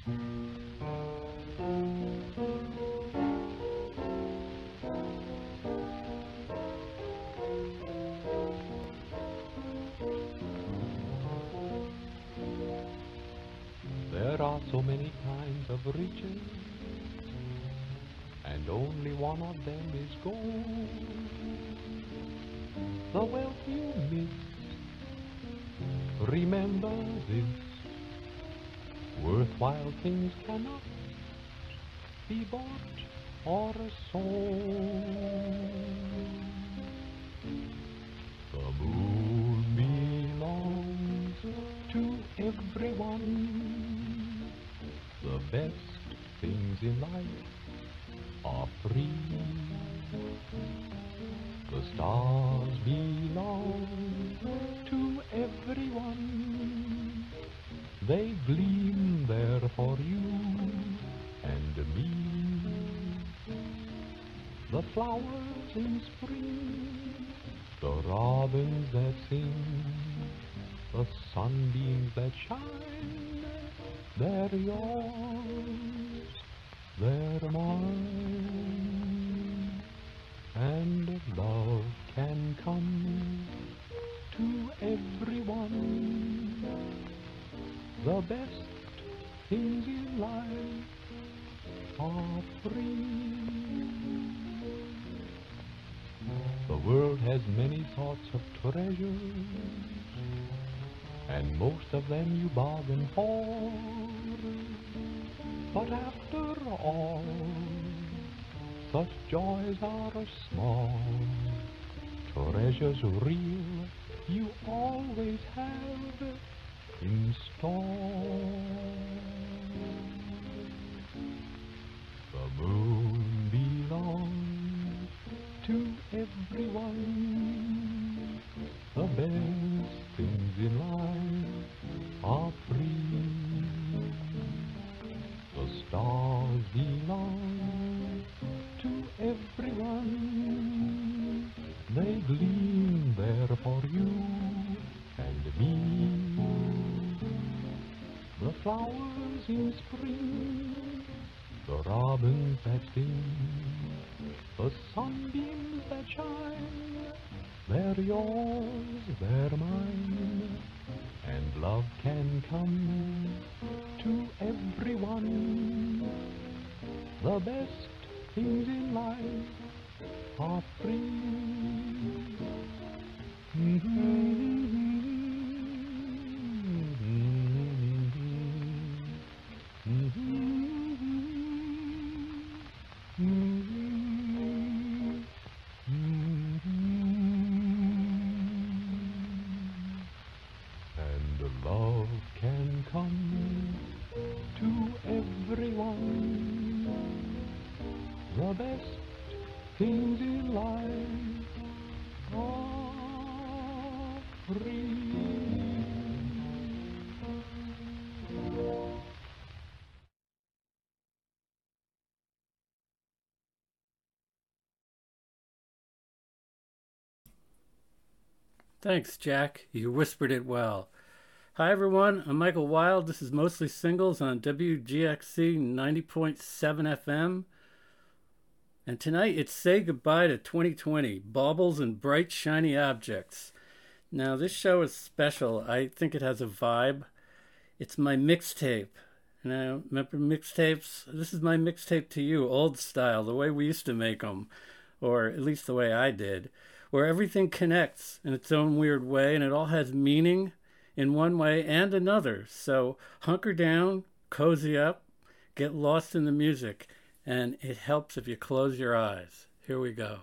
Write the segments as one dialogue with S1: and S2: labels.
S1: There are so many kinds of riches, and only one of them is gold. The wealth you miss, remember this, worthwhile things cannot be bought or sold. The moon belongs to everyone. The best things in life are free. The stars belong to everyone. They gleam there for you and me. The flowers in spring, the robins that sing, the sunbeams that shine, they're yours, they're mine. And love can come to everyone. The best things in life are free. The world has many sorts of treasures, and most of them you bargain for. But after all, such joys are small. Treasures real you always have in store. The moon belongs to everyone. The best things in life are free. The stars belong to everyone. They gleam there for you and me. The flowers in spring, the robins that sing, the sunbeams that shine, they're yours, they're mine. And love can come to everyone. The best things in life are free. And love can come to everyone. The best things in life are free.
S2: Thanks, Jack. You whispered it well. Hi, everyone. I'm Michael Wild. This is Mostly Singles on WGXC 90.7 FM. And tonight it's Say Goodbye to 2020, Baubles and Bright Shiny Objects. Now, this show is special. I think it has a vibe. It's my mixtape. Now, remember mixtapes? This is my mixtape to you, old style, the way we used to make them, or at least the way I did, where everything connects in its own weird way and it all has meaning in one way and another. So hunker down, cozy up, get lost in the music, and it helps if you close your eyes. Here we go.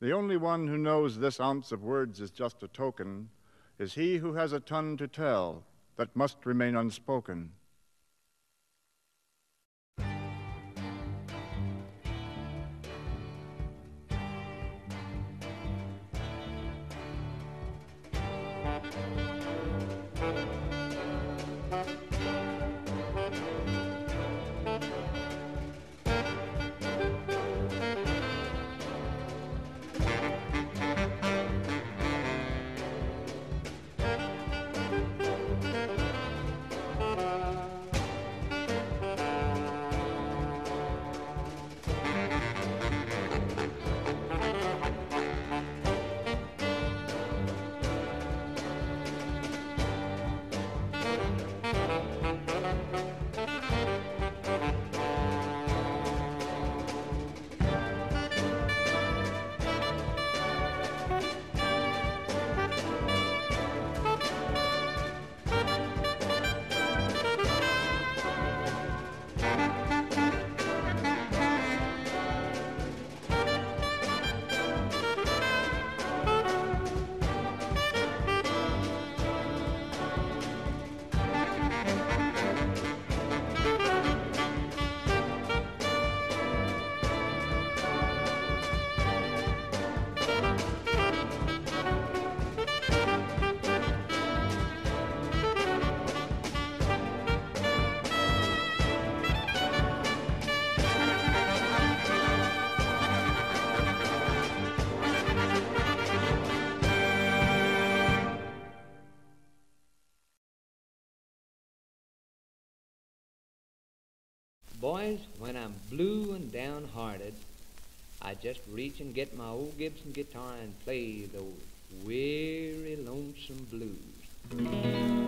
S3: The only one who knows this ounce of words is just a token is he who has a ton to tell that must remain unspoken.
S4: Boys, when I'm blue and downhearted, I just reach and get my old Gibson guitar and play those weary, lonesome blues.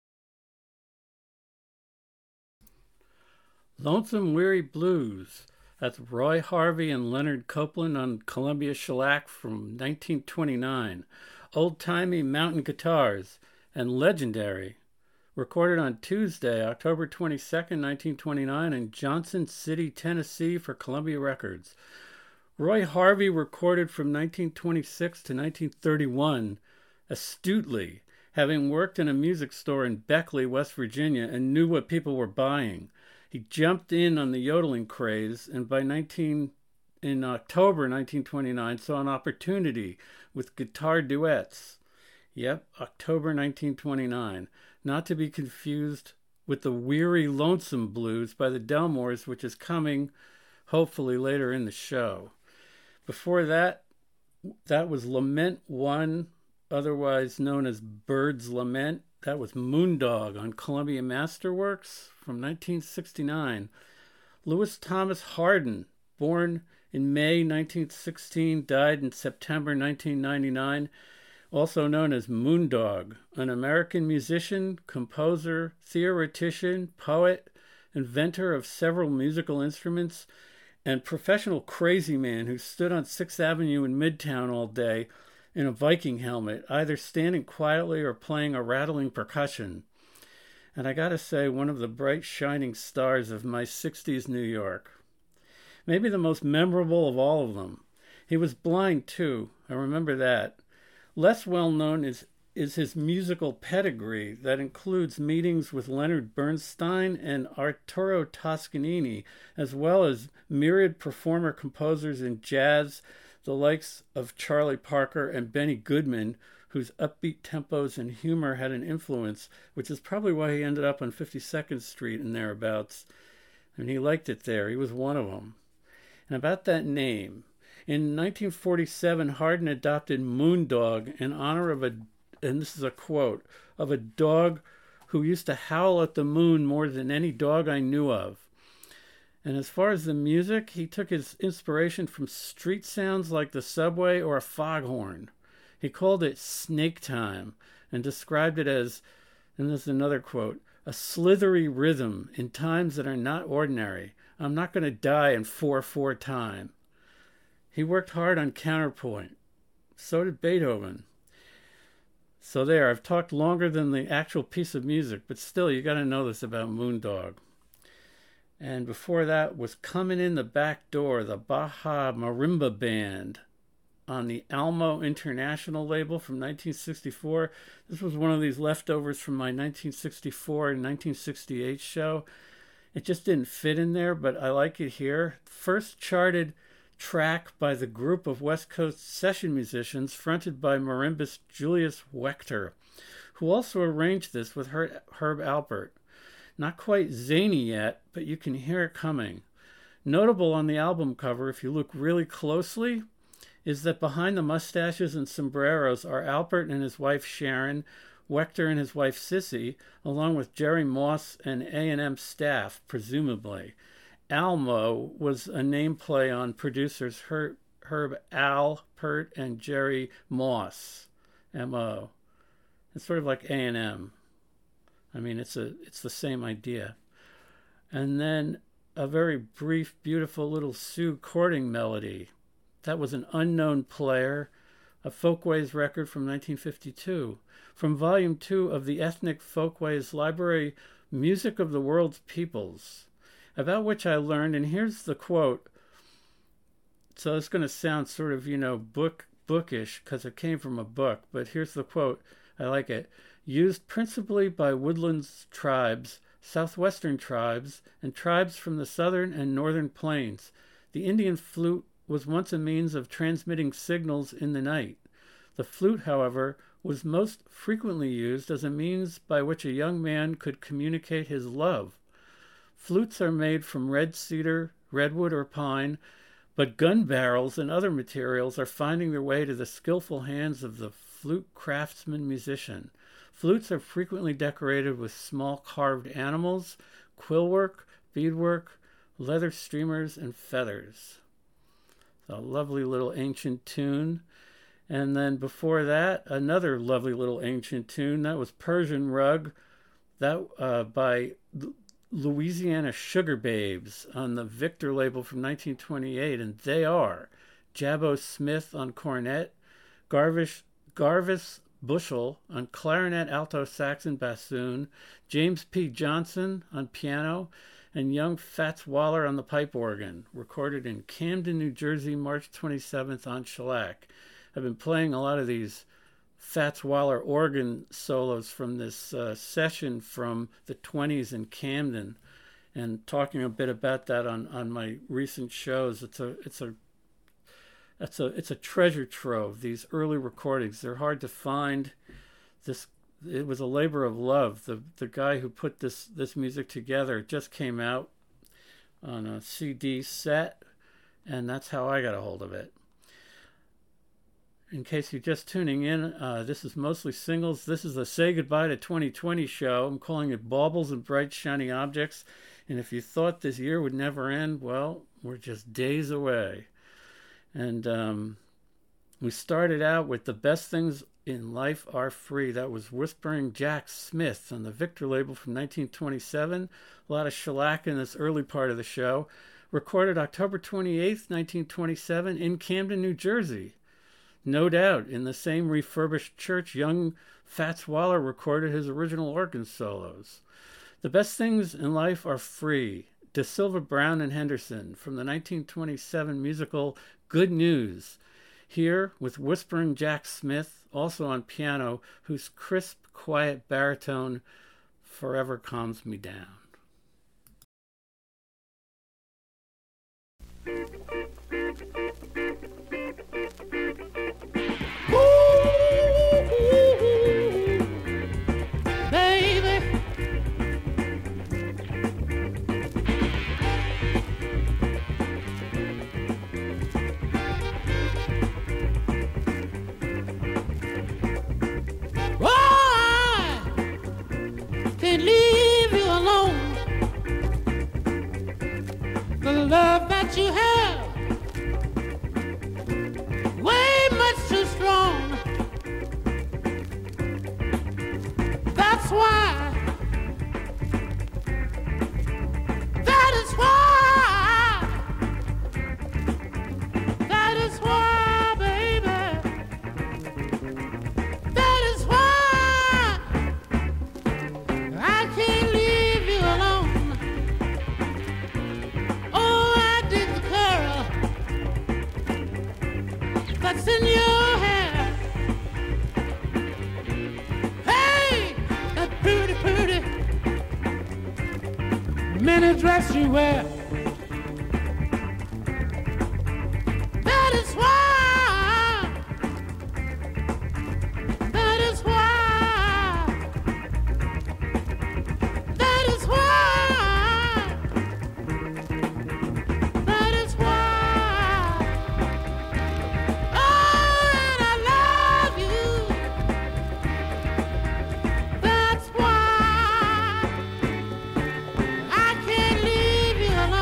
S2: Lonesome Weary Blues, That's Roy Harvey and Leonard Copeland on Columbia Shellac from 1929. Old-timey mountain guitars and legendary. Recorded on Tuesday, October 22nd, 1929 in Johnson City, Tennessee for Columbia Records. Roy Harvey recorded from 1926 to 1931 astutely, having worked in a music store in Beckley, West Virginia, and knew what people were buying. He jumped in on the yodeling craze, and in October 1929 saw an opportunity with guitar duets. Yep, October 1929. Not to be confused with the Weary Lonesome Blues by the Delmores, which is coming hopefully later in the show. Before that was Lament 1, otherwise known as Bird's Lament. That was Moondog on Columbia Masterworks from 1969. Louis Thomas Harden, born in May 1916, died in September 1999, also known as Moondog, an American musician, composer, theoretician, poet, inventor of several musical instruments, and professional crazy man who stood on 6th Avenue in Midtown all day in a Viking helmet, either standing quietly or playing a rattling percussion. And I gotta say, one of the bright shining stars of my 60s New York. Maybe the most memorable of all of them. He was blind too, I remember that. Less well known is his musical pedigree that includes meetings with Leonard Bernstein and Arturo Toscanini, as well as myriad performer-composers in jazz, the likes of Charlie Parker and Benny Goodman, whose upbeat tempos and humor had an influence, which is probably why he ended up on 52nd Street and thereabouts. And he liked it there. He was one of them. And about that name, in 1947, Harden adopted Moondog in honor of and this is a quote, of a dog who used to howl at the moon more than any dog I knew of. And as far as the music, he took his inspiration from street sounds like the subway or a foghorn. He called it snake time and described it as, and this is another quote, a slithery rhythm in times that are not ordinary. I'm not going to die in 4/4 time. He worked hard on counterpoint. So did Beethoven. So there, I've talked longer than the actual piece of music, but still, you got to know this about Moondog. And before that was Coming in the Back Door, the Baja Marimba Band on the Almo International label from 1964. This was one of these leftovers from my 1964 and 1968 show. It just didn't fit in there, but I like it here. First charted track by the group of West Coast session musicians fronted by marimbist Julius Wechter, who also arranged this with Herb Alpert. Not quite zany yet, but you can hear it coming. Notable on the album cover, if you look really closely, is that behind the mustaches and sombreros are Alpert and his wife Sharon, Wechter and his wife Sissy, along with Jerry Moss and A&M staff, presumably. Almo was a name play on producers Herb Alpert and Jerry Moss, M.O. It's sort of like A&M. I mean, it's the same idea. And then a very brief, beautiful little Sioux courting melody. That was an unknown player, a Folkways record from 1952, from Volume 2 of the Ethnic Folkways Library, Music of the World's Peoples, about which I learned, and here's the quote. So it's going to sound sort of, bookish, because it came from a book, but here's the quote. I like it. Used principally by woodlands tribes, southwestern tribes, and tribes from the southern and northern plains. The Indian flute was once a means of transmitting signals in the night. The flute, however, was most frequently used as a means by which a young man could communicate his love. Flutes are made from red cedar, redwood, or pine, but gun barrels and other materials are finding their way to the skillful hands of the flute craftsman musician. Flutes are frequently decorated with small carved animals, quillwork, beadwork, leather streamers, and feathers. So a lovely little ancient tune. And then before that, another lovely little ancient tune. That was Persian Rug, that by Louisiana Sugar Babes on the Victor label from 1928, and they are Jabbo Smith on cornet, Garvis Bushell on clarinet, alto sax, and bassoon, James P. Johnson on piano, and young Fats Waller on the pipe organ, recorded in Camden, New Jersey, March 27th on shellac. I've been playing a lot of these Fats Waller organ solos from this session from the 20s in Camden, and talking a bit about that on my recent shows. It's a treasure trove, these early recordings. They're hard to find. It was a labor of love. The guy who put this music together just came out on a CD set, and that's how I got a hold of it. In case you're just tuning in, this is Mostly Singles. This is the Say Goodbye to 2020 show. I'm calling it Baubles and Bright Shiny Objects. And if you thought this year would never end, well, we're just days away. And we started out with The Best Things in Life Are Free. That was Whispering Jack Smith on the Victor label from 1927. A lot of shellac in this early part of the show. Recorded October 28th, 1927 in Camden, New Jersey. No doubt, in the same refurbished church, young Fats Waller recorded his original organ solos. The Best Things in Life Are Free. De Silva, Brown, and Henderson from the 1927 musical Good News. Here with Whispering Jack Smith, also on piano, whose crisp, quiet baritone forever calms me down.
S5: Leave you alone. The love that you have, way much too strong. That's why, that is why, that is why, baby, that is why. I can't leave you alone. Oh, I dig the curl that's in your hair. Hey, that pretty, pretty mini dress you wear. That is why. That is why. That is why. Oh, and I love you. That's why I can't leave you alone.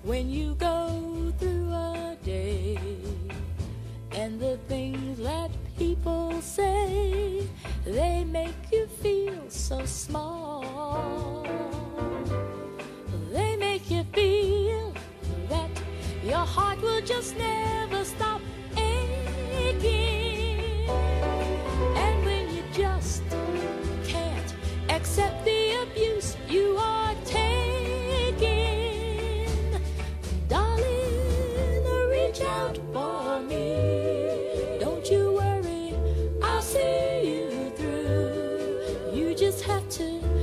S6: when you go through a day, and the things that people say, they make you feel so small. They make you feel that your heart will just never stop aching. And when you just can't accept the abuse you are taking, darling, reach out for me. Don't you worry, I'll see you through. You just have to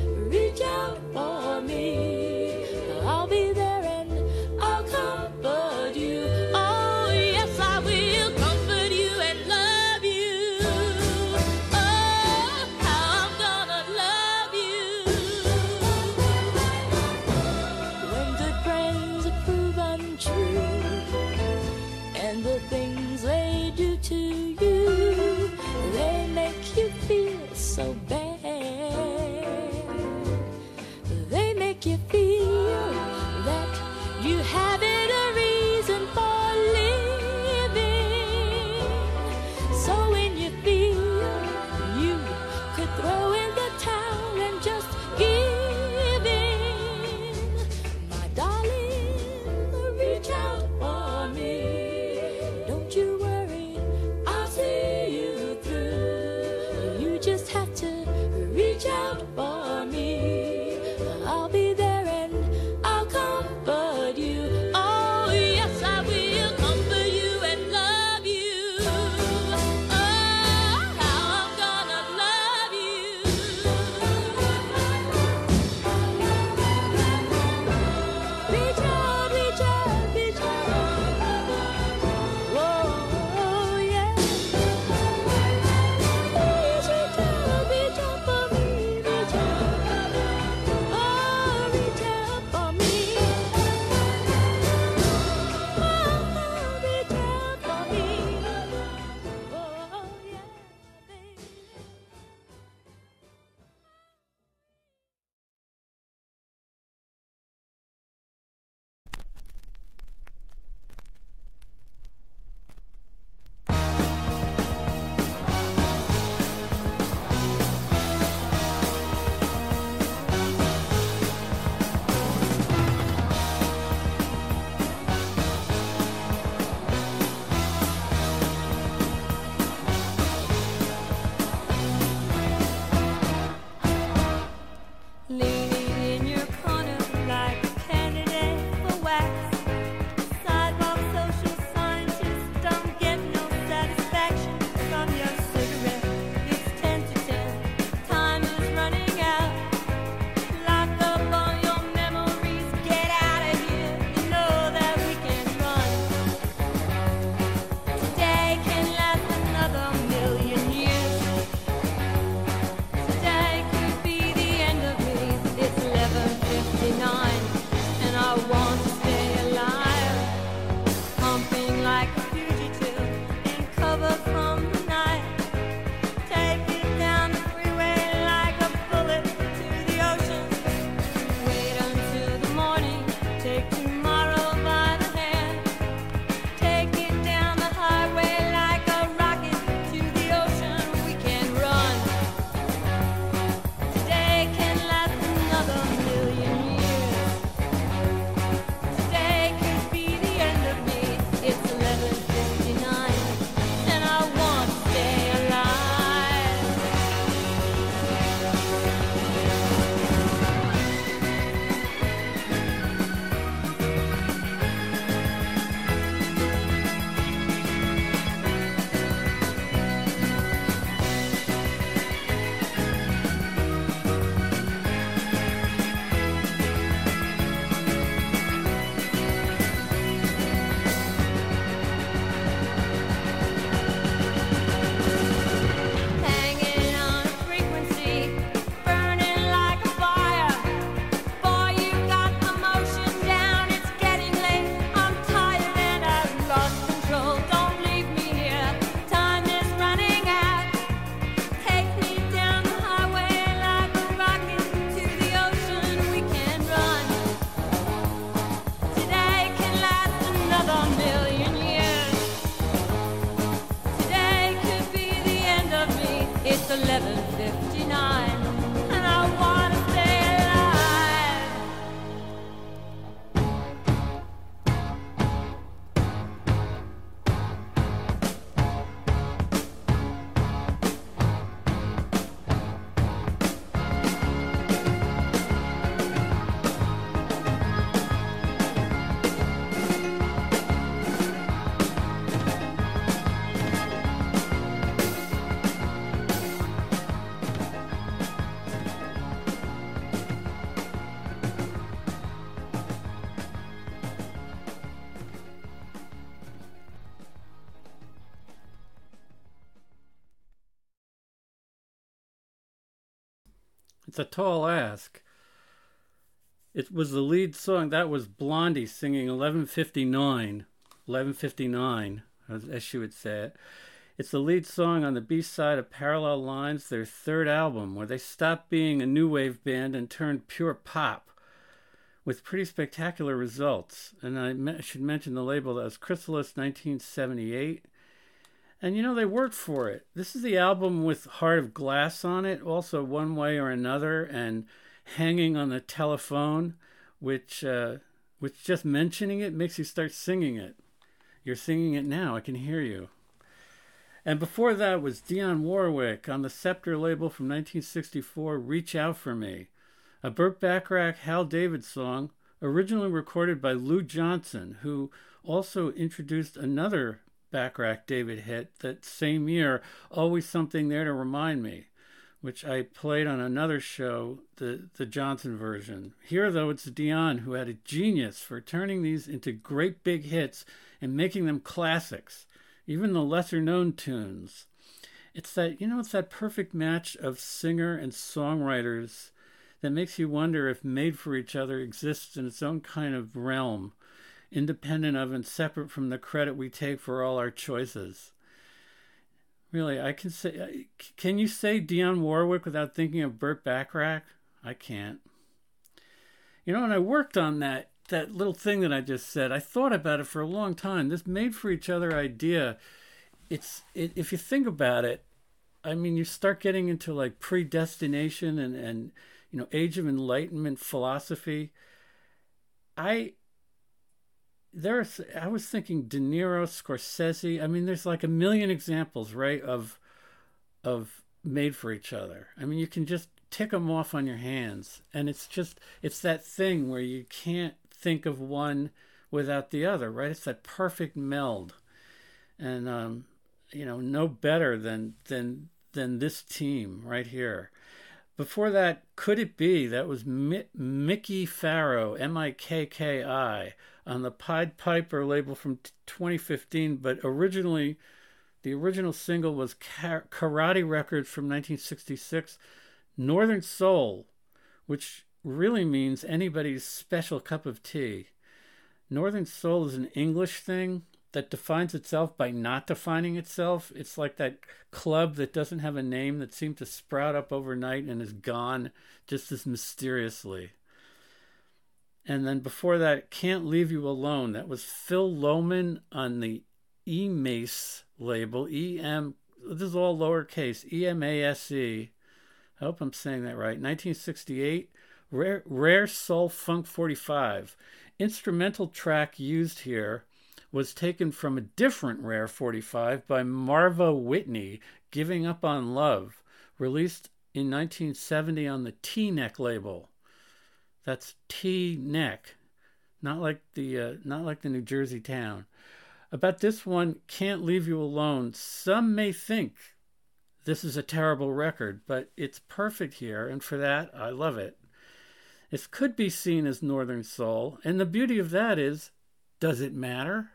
S2: It's a tall ask. It was the lead song. That was Blondie singing 11:59, as she would say it. It's the lead song on the B-side of Parallel Lines, their third album, where they stopped being a new wave band and turned pure pop, with pretty spectacular results. And I should mention the label. That was Chrysalis 1978. And, you know, they worked for it. This is the album with Heart of Glass on it, also One Way or Another, and Hanging on the Telephone, which just mentioning it makes you start singing it. You're singing it now. I can hear you. And before that was Dionne Warwick on the Scepter label from 1964, Reach Out For Me, a Burt Bacharach, Hal David song, originally recorded by Lou Johnson, who also introduced another Bacharach David hit that same year, Always Something There to Remind Me, which I played on another show, the Johnson version. Here, though, it's Dionne who had a genius for turning these into great big hits and making them classics, even the lesser-known tunes. It's that perfect match of singer and songwriters that makes you wonder if Made for Each Other exists in its own kind of realm, independent of and separate from the credit we take for all our choices. Really, can you say Dionne Warwick without thinking of Burt Bacharach? I can't. You know, when I worked on that little thing that I just said, I thought about it for a long time. This Made for Each Other idea, if you think about it, I mean, you start getting into like predestination and you know, Age of Enlightenment philosophy. I was thinking De Niro, Scorsese. I mean, there's like a million examples, right, of Made for Each Other. I mean, you can just tick them off on your hands, and it's that thing where you can't think of one without the other, right? It's that perfect meld, and you know, no better than this team right here. Before that, Could It Be? That was Mickey Farrow, Mikki, on the Pied Piper label from 2015, but originally, the original single was Karate Records from 1966, Northern Soul, which really means anybody's special cup of tea. Northern Soul is an English thing that defines itself by not defining itself. It's like that club that doesn't have a name that seemed to sprout up overnight and is gone just as mysteriously. And then before that, Can't Leave You Alone. That was Phil Lohman on the E-Mace label. This is all lowercase, E-M-A-S-E. I hope I'm saying that right. 1968, Rare Soul Funk 45. Instrumental track used here was taken from a different Rare 45 by Marva Whitney, Giving Up on Love, released in 1970 on the T-Neck label. That's T-Neck, not like the New Jersey town. About this one, Can't Leave You Alone, some may think this is a terrible record, but it's perfect here, and for that, I love it. It could be seen as Northern Soul, and the beauty of that is, does it matter?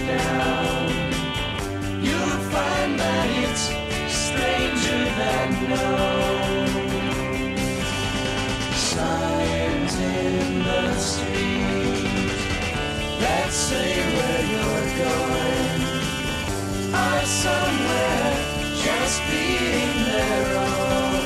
S7: down, you'll find that it's stranger than known. Signs in the street that say where you're going are somewhere just being their own.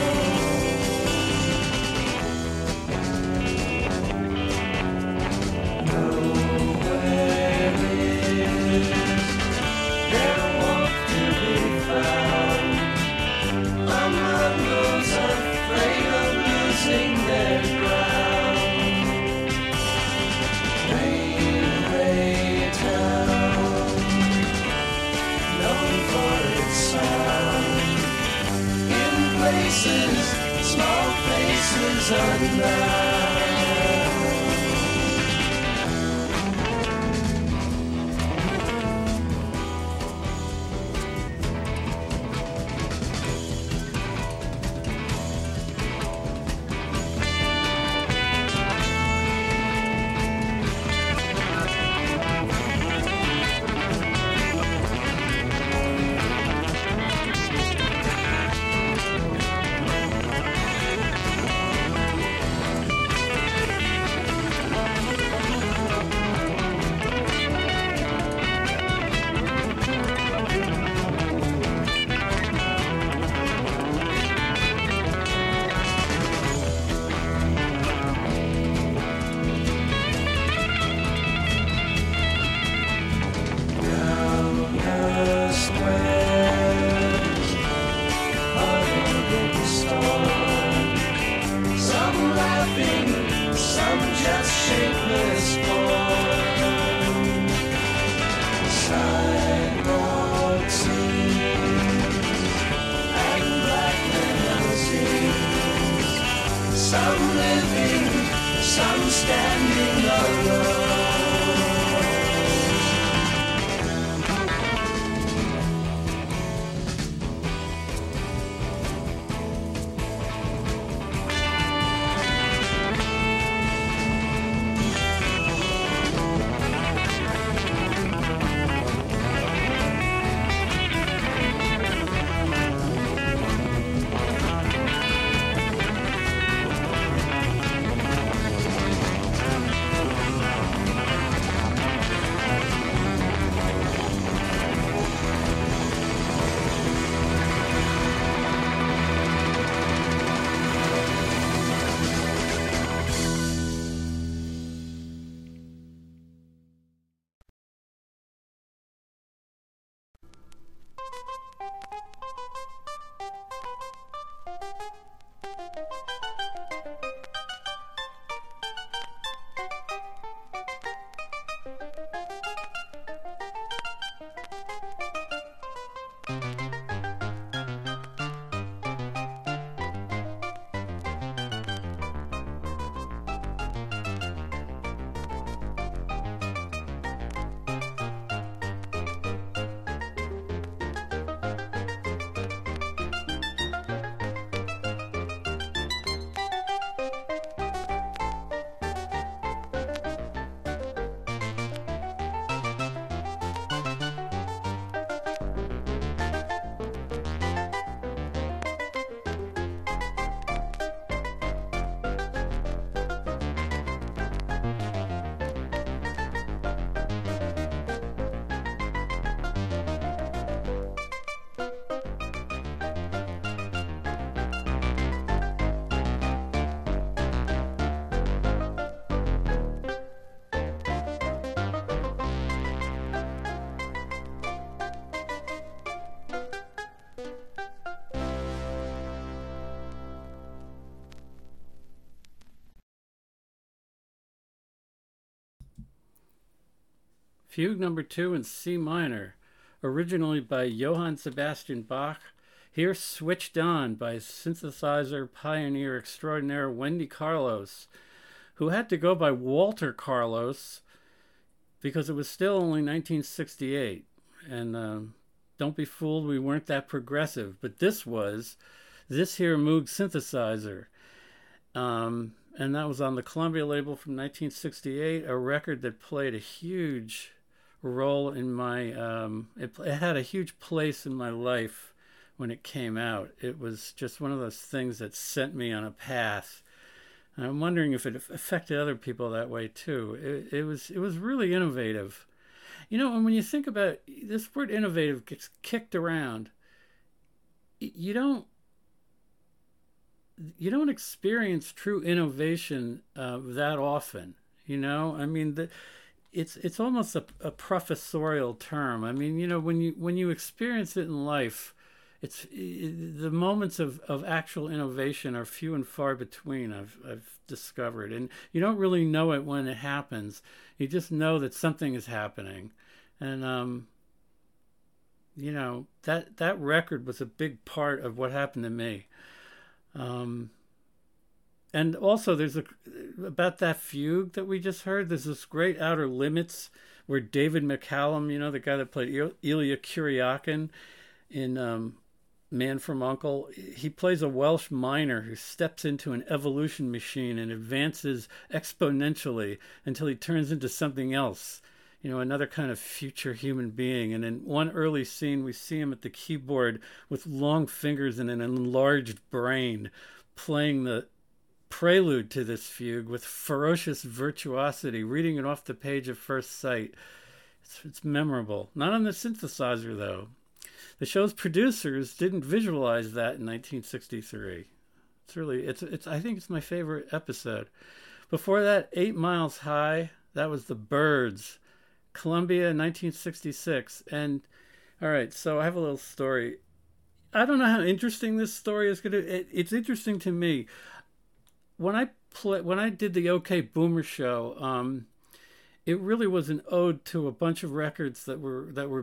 S7: Nowhere is there warmth to be found among those afraid of losing their ground. Railway town, known for its sound, in places, small faces unbound. Some living, some standing alone.
S2: Fugue number 2 in C minor, originally by Johann Sebastian Bach, here switched on by synthesizer pioneer extraordinaire Wendy Carlos, who had to go by Walter Carlos because it was still only 1968. And don't be fooled, we weren't that progressive, but this here Moog synthesizer. And that was on the Columbia label from 1968, a record that played a huge role in my, it had a huge place in my life when it came out. It was just one of those things that sent me on a path. And I'm wondering if it affected other people that way too. It was really innovative. And when you think about it, this word innovative gets kicked around. You don't experience true innovation that often. I mean, it's almost a professorial term. I mean, when you experience it in life, the moments of actual innovation are few and far between. I've discovered, and you don't really know it when it happens. You just know that something is happening, and that record was a big part of what happened to me. And also, there's about that fugue that we just heard. There's this great Outer Limits where David McCallum, the guy that played Ilya Kuryakin in Man from U.N.C.L.E., he plays a Welsh miner who steps into an evolution machine and advances exponentially until he turns into something else, another kind of future human being. And in one early scene, we see him at the keyboard with long fingers and an enlarged brain, playing the prelude to this fugue with ferocious virtuosity, reading it off the page at first sight. It's memorable. Not on the synthesizer, though. The show's producers didn't visualize that in 1963. I think it's my favorite episode. Before that, 8 Miles High, that was the Byrds, Columbia, 1966. And all right, so I have a little story. I don't know how interesting this story is it's interesting to me. When I did the OK Boomer show, it really was an ode to a bunch of records that were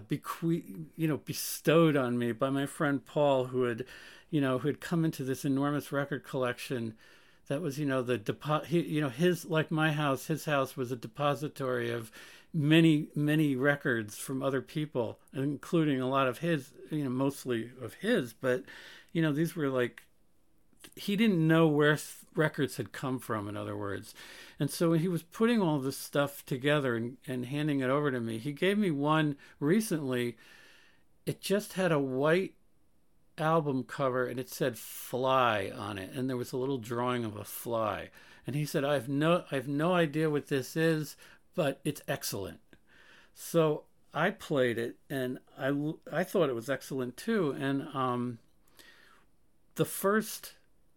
S2: bestowed on me by my friend Paul, who had come into this enormous record collection. That was, his, like my house, his house was a depository of many, many records from other people, including a lot of his, mostly of his, but, these were like, he didn't know where records had come from, in other words. And so when he was putting all this stuff together and handing it over to me, he gave me one recently. It just had a white album cover and it said Fly on it, and there was a little drawing of a fly. And he said, I have no idea what this is, but it's excellent. So I played it, and I thought it was excellent too. And the first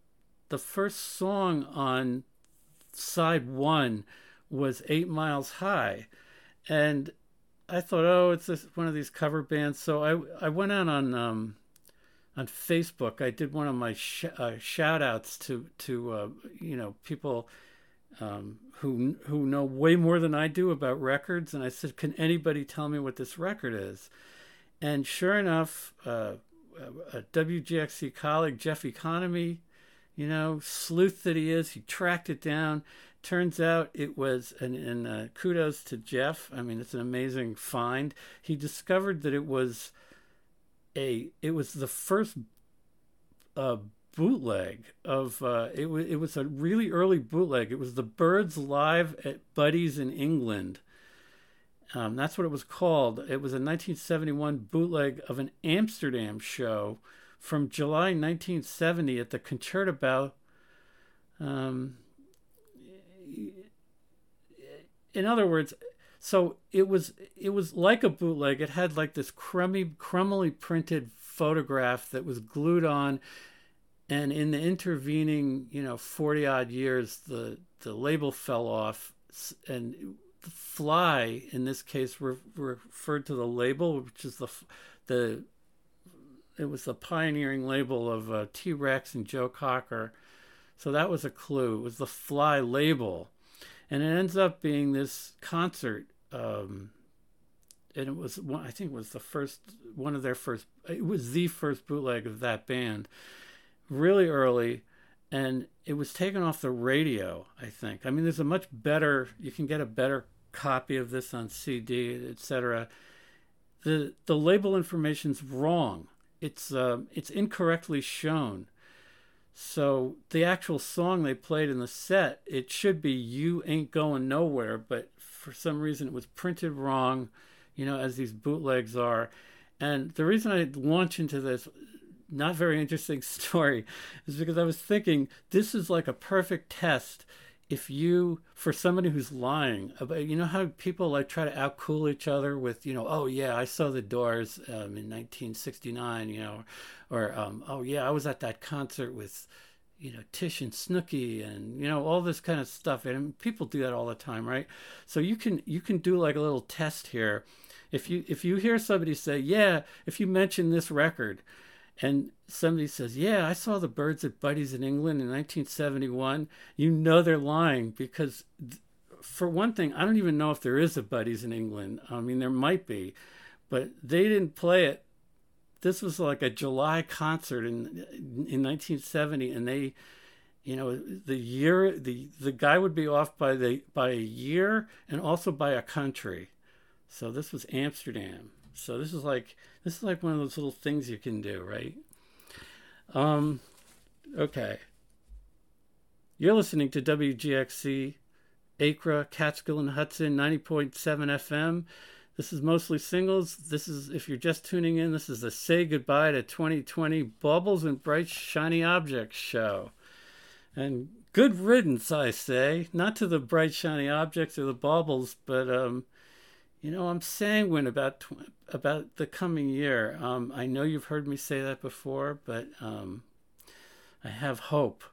S2: song on side 1 was 8 Miles High, and I thought, it's one of these cover bands. So I went out on Facebook. I did one of my shout outs to people who know way more than I do about records, and I said, can anybody tell me what this record is? And sure enough, a WGXC colleague, Jeff Economy, sleuth that he is, he tracked it down. Turns out it was, and kudos to Jeff. I mean, it's an amazing find. He discovered that it was the first bootleg of, it was a really early bootleg. It was the Byrds live at Buddy's in England. That's what it was called. It was a 1971 bootleg of an Amsterdam show from July 1970 at the Concertgebouw. In other words, so it was like a bootleg. It had like this crummily printed photograph that was glued on, and in the intervening 40 odd years, the label fell off, and Fly in this case referred to the label, which is it was the pioneering label of T-Rex and Joe Cocker. So that was a clue. It was the Fly label. And it ends up being this concert. And it was, I think it was the first bootleg of that band. Really early. And it was taken off the radio, I think. I mean, there's you can get a better copy of this on CD, etc. The label information's wrong. It's incorrectly shown. So the actual song they played in the set, it should be You Ain't Going Nowhere, but for some reason it was printed wrong, as these bootlegs are. And the reason I launch into this not very interesting story is because I was thinking this is like a perfect test for somebody who's lying about, how people like try to outcool each other with, oh yeah, I saw the Doors in 1969, or oh yeah, I was at that concert with, Tish and Snooki and, all this kind of stuff. And people do that all the time, right? So you can do like a little test here. If you hear somebody say, yeah, if you mention this record, and somebody says, yeah, I saw the Byrds at Buddy's in England in 1971, they're lying, because for one thing, I don't even know if there is a Buddy's in England. I mean, there might be, but they didn't play it. This was like a July concert in 1970, and they, the year, the guy would be off by a year and also by a country. So this was Amsterdam. So this is like one of those little things you can do, right? Okay. You're listening to WGXC, Acra, Catskill and Hudson, 90.7 FM. This is Mostly Singles. This is, if you're just tuning in, this is the Say Goodbye to 2020 Baubles and Bright Shiny Objects show. And good riddance, I say. Not to the bright shiny objects or the baubles, but I'm sanguine about the coming year. I know you've heard me say that before, but I have hope.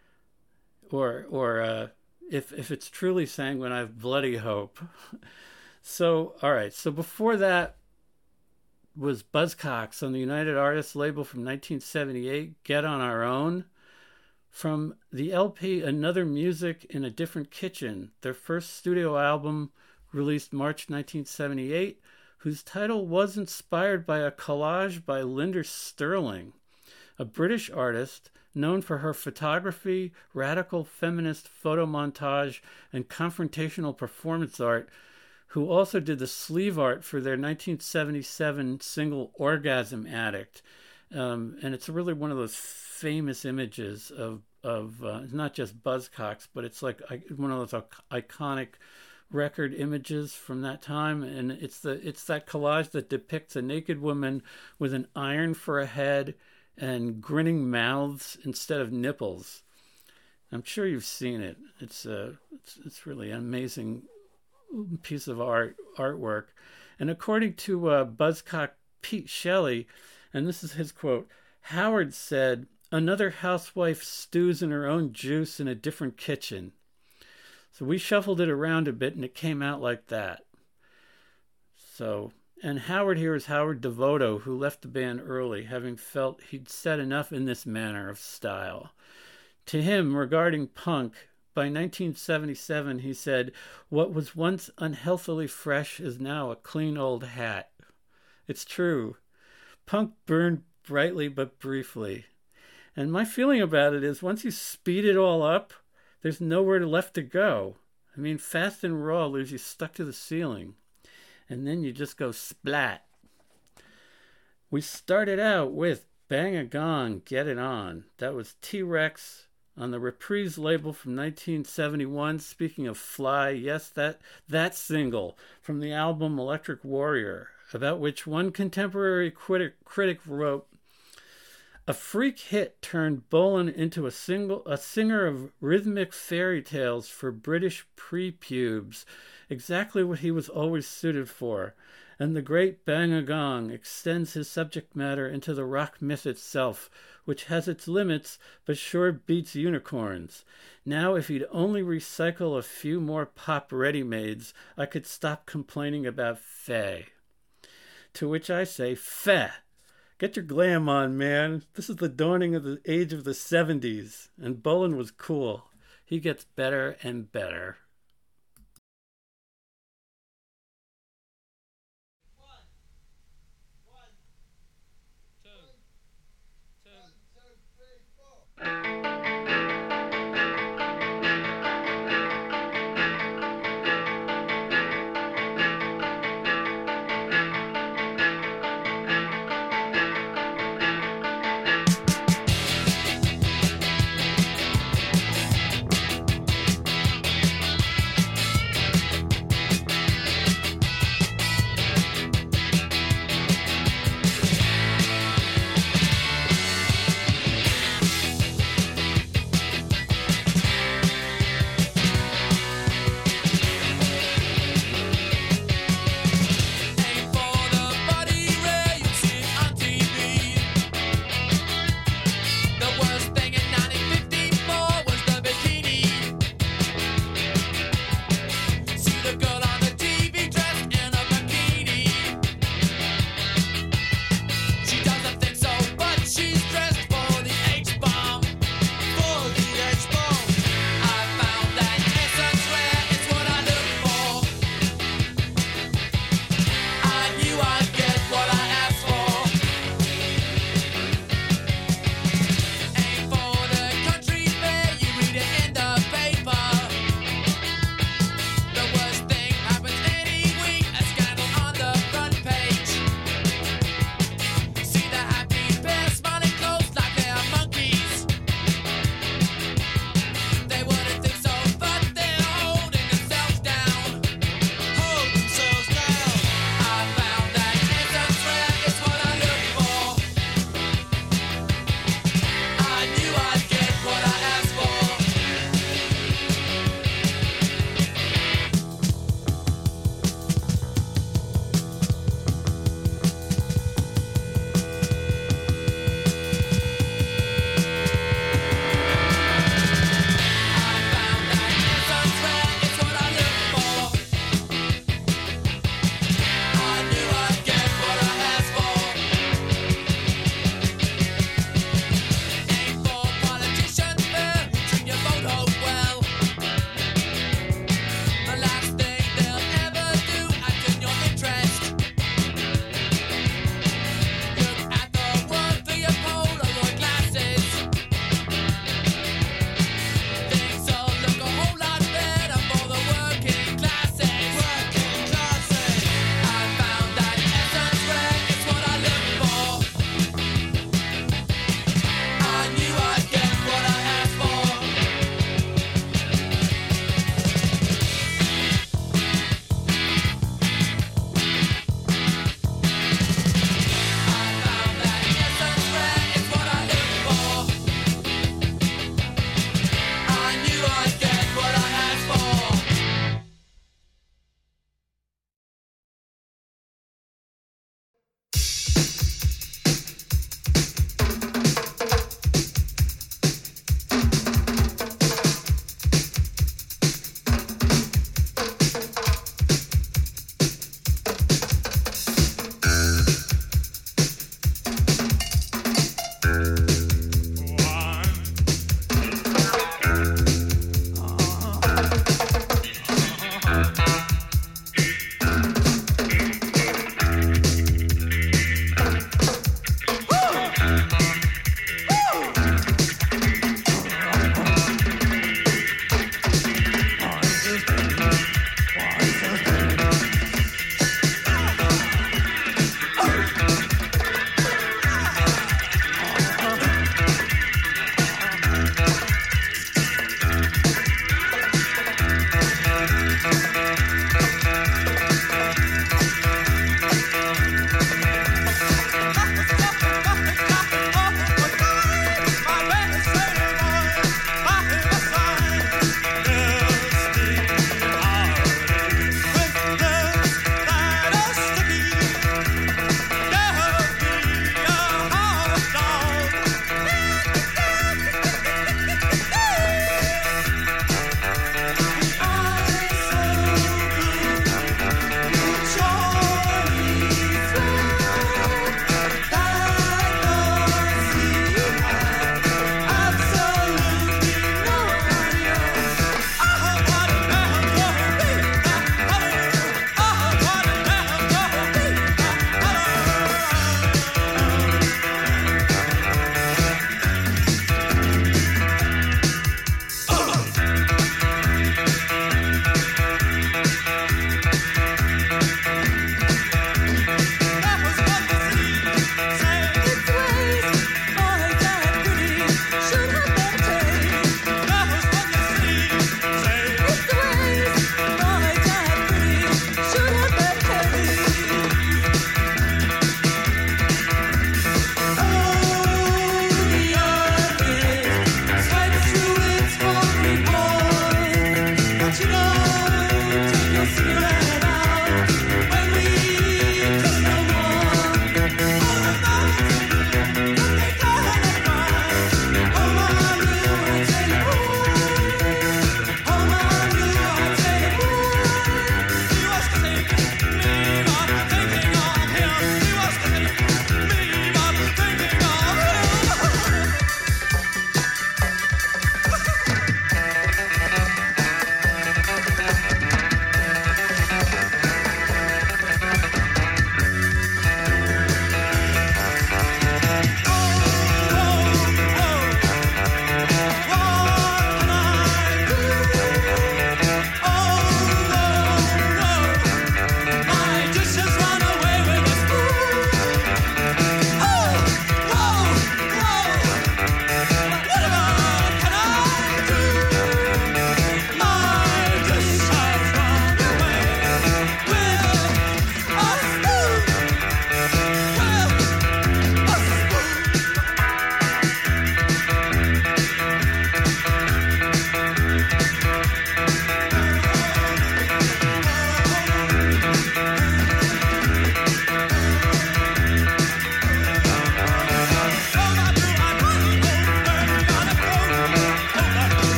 S2: Or if it's truly sanguine, I have bloody hope. So, all right. So before that was Buzzcocks on the United Artists label from 1978, Get on Our Own. From the LP Another Music in a Different Kitchen, their first studio album released March 1978, whose title was inspired by a collage by Linda Sterling, a British artist known for her photography, radical feminist photo montage, and confrontational performance art, who also did the sleeve art for their 1977 single Orgasm Addict. And it's really one of those famous images of not just Buzzcocks, but it's like one of those iconic record images from that time. And it's that collage that depicts a naked woman with an iron for a head and grinning mouths instead of nipples. I'm sure you've seen it. It's really an amazing piece of artwork. And according to Buzzcock Pete Shelley, and this is his quote, Howard said, "Another housewife stews in her own juice in a different kitchen." So we shuffled it around a bit and it came out like that. So, and Howard here is Howard Devoto, who left the band early, having felt he'd said enough in this manner of style. To him, regarding punk, by 1977, he said, "What was once unhealthily fresh is now a clean old hat." It's true. Punk burned brightly but briefly. And my feeling about it is once you speed it all up, there's nowhere left to go. I mean, Fast and Raw leaves you stuck to the ceiling. And then you just go splat. We started out with Bang a Gong, Get It On. That was T-Rex on the Reprise label from 1971. Speaking of Fly, yes, that single from the album Electric Warrior, about which one contemporary critic wrote, "A freak hit turned Bolan into a singer of rhythmic fairy tales for British pre-pubes, exactly what he was always suited for. And the great Bang a Gong extends his subject matter into the rock myth itself, which has its limits, but sure beats unicorns. Now, if he'd only recycle a few more pop ready-mades, I could stop complaining about Faye." To which I say, Faye! Get your glam on, man. This is the dawning of the age of the 70s, and Bolan was cool. He gets better and better.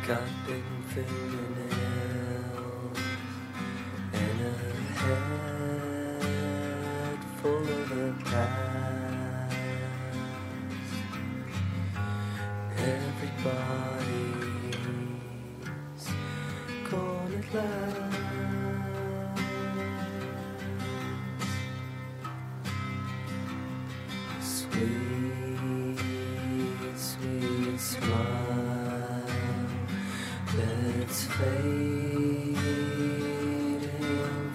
S7: got big fingernails and a head full of the past. Everybody's gonna last. Sweet, sweet smile that's fading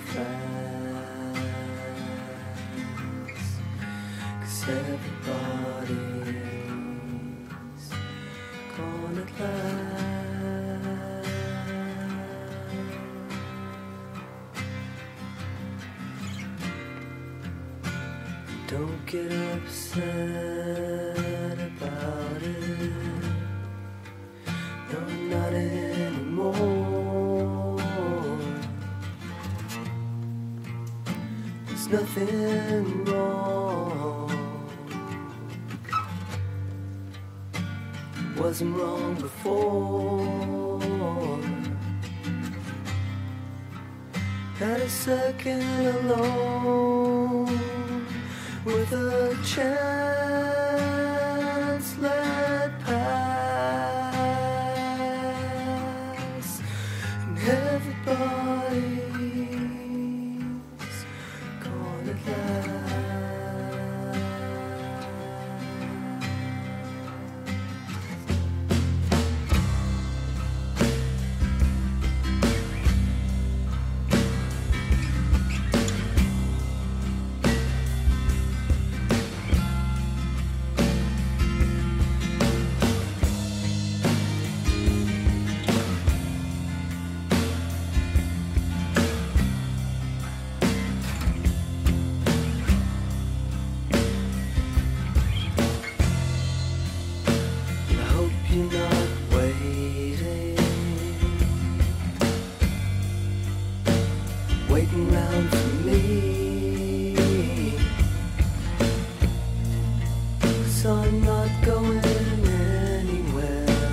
S7: fast. 'Cause everybody's gonna last. Don't get upset about it. No, not anymore. There's nothing wrong. Wasn't wrong before. Had a second alone with a chance let pass, and everybody's gonna last. You're not waiting round for me. 'Cause I'm not going anywhere.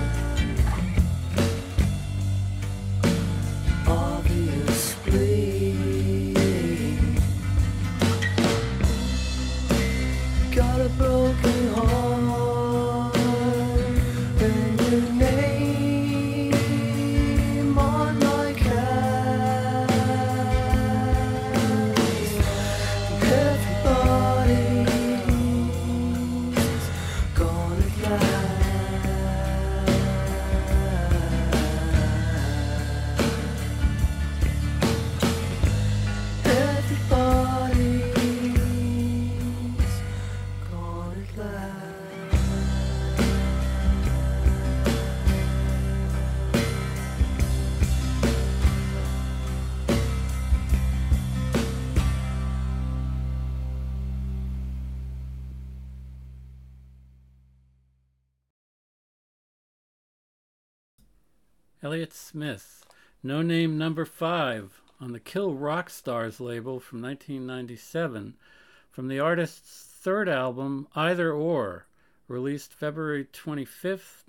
S7: Obviously, got a broken heart.
S2: Elliott Smith, No Name Number 5 on the Kill Rock Stars label from 1997, from the artist's third album, Either Or, released February 25th,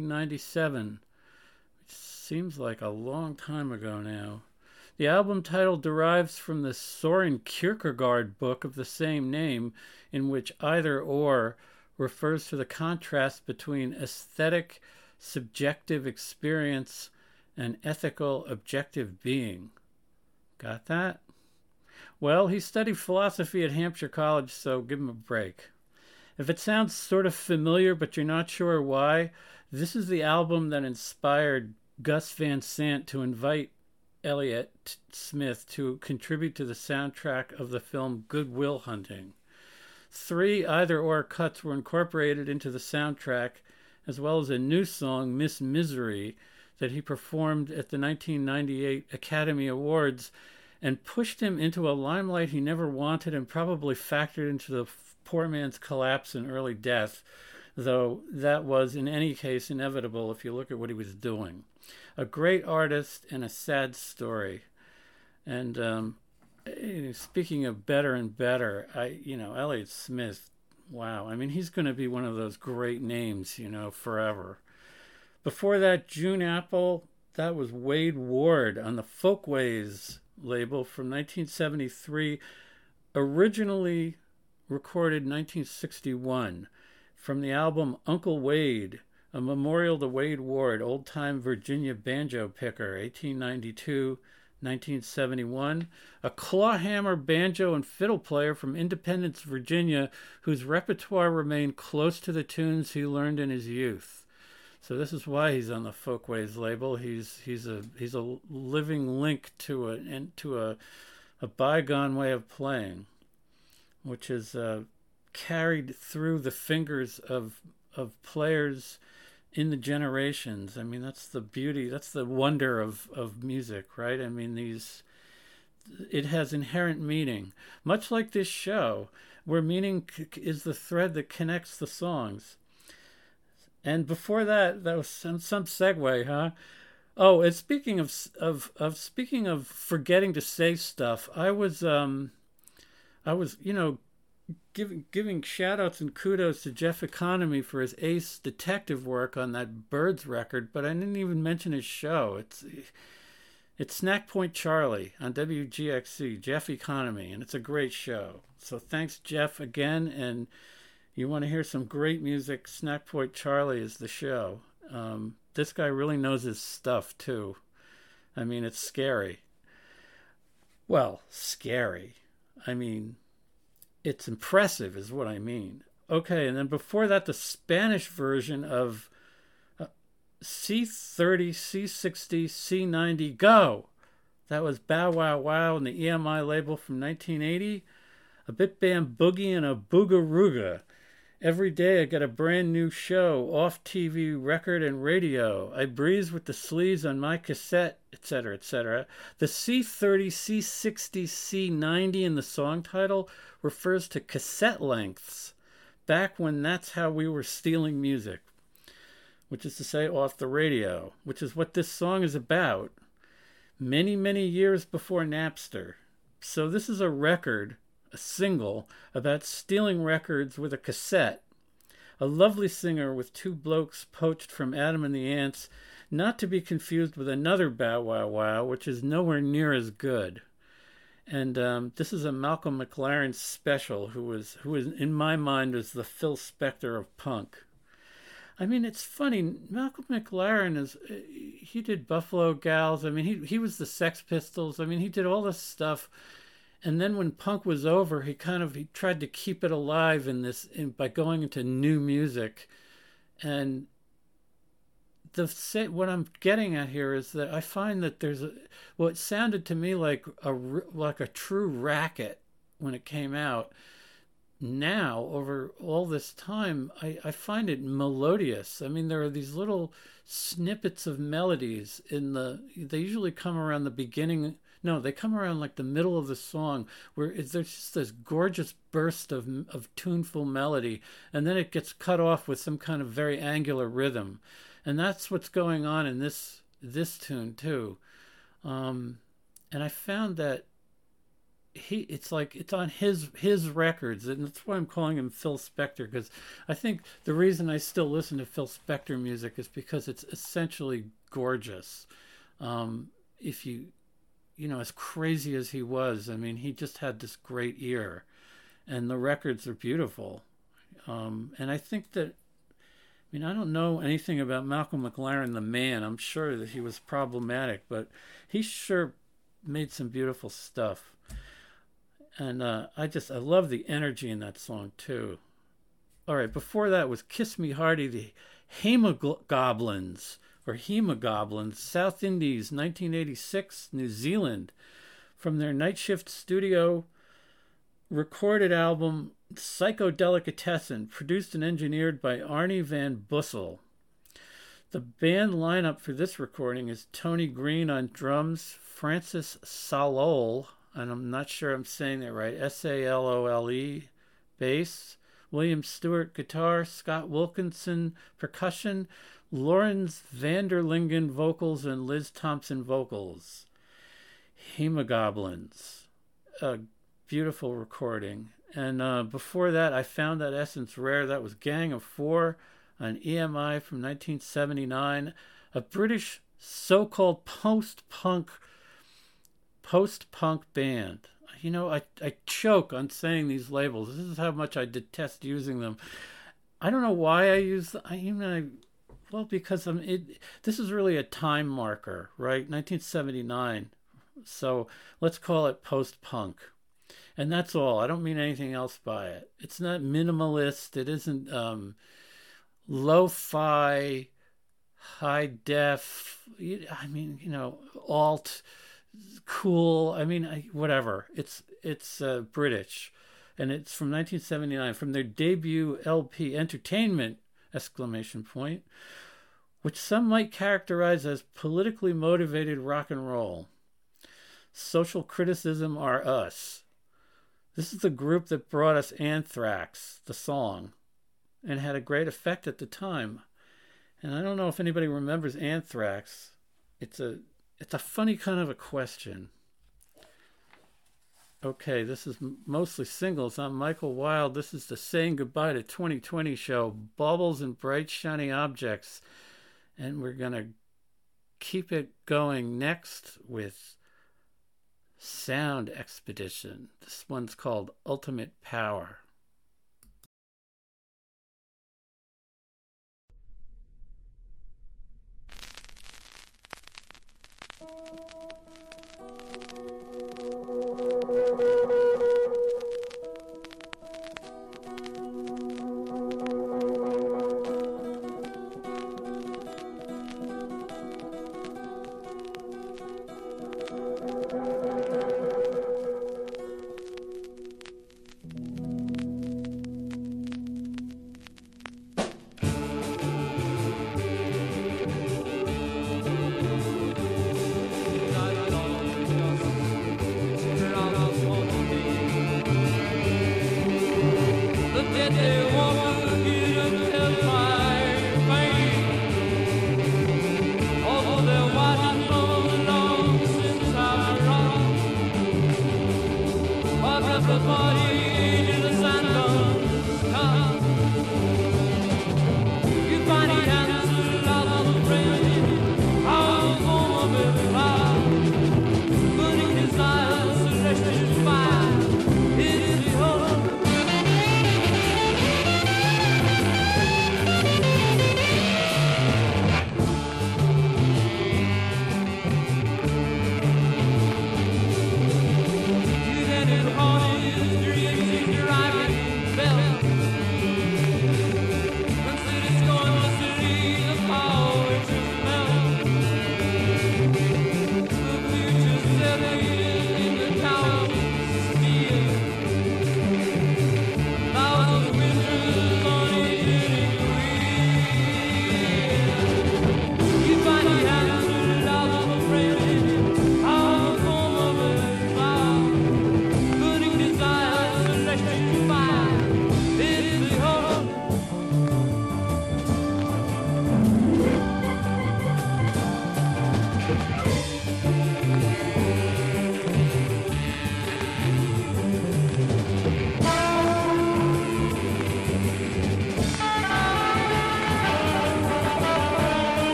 S2: 1997, which seems like a long time ago now. The album title derives from the Soren Kierkegaard book of the same name, in which Either Or refers to the contrast between aesthetic subjective experience and ethical objective being. Got that? Well, he studied philosophy at Hampshire College, so give him a break. If it sounds sort of familiar but you're not sure why, this is the album that inspired Gus Van Sant to invite Elliott Smith to contribute to the soundtrack of the film Good Will Hunting. 3 Either Or cuts were incorporated into the soundtrack, as well as a new song, Miss Misery, that he performed at the 1998 Academy Awards and pushed him into a limelight he never wanted and probably factored into the poor man's collapse and early death, though that was, in any case, inevitable if you look at what he was doing. A great artist and a sad story. And speaking of better and better, Elliott Smith, wow. I mean, he's going to be one of those great names, forever. Before that, June Apple, that was Wade Ward on the Folkways label from 1973, originally recorded 1961 from the album Uncle Wade, a memorial to Wade Ward, old-time Virginia banjo picker, 1892-1971, a clawhammer banjo and fiddle player from Independence, Virginia, whose repertoire remained close to the tunes he learned in his youth. So this is why he's on the Folkways label. He's a living link to a bygone way of playing, which is carried through the fingers of players in the generations. I mean, that's the beauty, that's the wonder of music, right? I mean, it has inherent meaning, much like this show, where meaning is the thread that connects the songs. And before that was some segue, huh? Oh, and speaking of forgetting to say stuff, I was giving shout outs and kudos to Jeff Economy for his ace detective work on that Birds record, but I didn't even mention his show. It's Snack Point Charlie on WGXC, Jeff Economy, and it's a great show. So thanks, Jeff, again. And you want to hear some great music, Snack Point Charlie is the show. This guy really knows his stuff, too. I mean, it's scary. Well, scary. I mean, it's impressive is what I mean. Okay, and then before that, the Spanish version of C30, C60, C90, Go! That was Bow Wow Wow and the EMI label from 1980. A Bit Bam Boogie and a Boogarooga. Every day I get a brand new show, off TV, record, and radio. I breeze with the sleeves on my cassette, etc., etc. The C30, C60, C90 in the song title refers to cassette lengths, back when that's how we were stealing music, which is to say off the radio, which is what this song is about, many, many years before Napster. So this is a record, a single, about stealing records with a cassette. A lovely singer with two blokes poached from Adam and the Ants, not to be confused with another Bow Wow Wow, which is nowhere near as good. And this is a Malcolm McLaren special, who is in my mind is the Phil Spector of punk. I mean, it's funny. Malcolm McLaren he did Buffalo Gals. I mean, he was the Sex Pistols. I mean, he did all this stuff. And then when punk was over, he tried to keep it alive by going into new music. And what I'm getting at here is that I find that it sounded to me like a true racket when it came out. Now, over all this time, I find it melodious. I mean, there are these little snippets of melodies they usually come around the beginning. No, they come around like the middle of the song, where there's just this gorgeous burst of tuneful melody, and then it gets cut off with some kind of very angular rhythm. And that's what's going on in this tune too. And I found that it's on his records, and that's why I'm calling him Phil Spector, because I think the reason I still listen to Phil Spector music is because it's essentially gorgeous. If as crazy as he was, I mean, he just had this great ear, and the records are beautiful. And I think that, I don't know anything about Malcolm McLaren, the man. I'm sure that he was problematic, but he sure made some beautiful stuff. And I love the energy in that song, too. All right, before that was Kiss Me Hearty, the Hemogoblins, South Indies, 1986, New Zealand, from their Night Shift Studio recorded album Psychodelicatessen, produced and engineered by Arnie Van Bussel. The band lineup for this recording is Tony Green on drums, Francis Salole, and I'm not sure I'm saying that right, Salole, bass, William Stewart guitar, Scott Wilkinson percussion, Lawrence Vanderlingen vocals, and Liz Thompson vocals. Hemogoblins, a beautiful recording. And before that, I found that Essence Rare. That was Gang of Four on EMI from 1979, a British so-called post-punk band. You know, I choke on saying these labels. This is how much I detest using them. I don't know why I use well, because this is really a time marker, right? 1979. So let's call it post-punk. And that's all. I don't mean anything else by it. It's not minimalist. It isn't lo-fi, high def. I mean, you know, alt, cool. I mean, whatever. It's British, and it's from 1979, from their debut LP, Entertainment! Which some might characterize as politically motivated rock and roll. Social criticism are us. This is the group that brought us Anthrax, the song, and had a great effect at the time. And I don't know if anybody remembers Anthrax. It's a funny kind of a question. Okay, this is Mostly Singles. I'm Michael Wild. This is the Saying Goodbye to 2020 show, Baubles and Bright Shiny Objects. And we're going to keep it going next with Sound Expedition. This one's called Ultimate Power.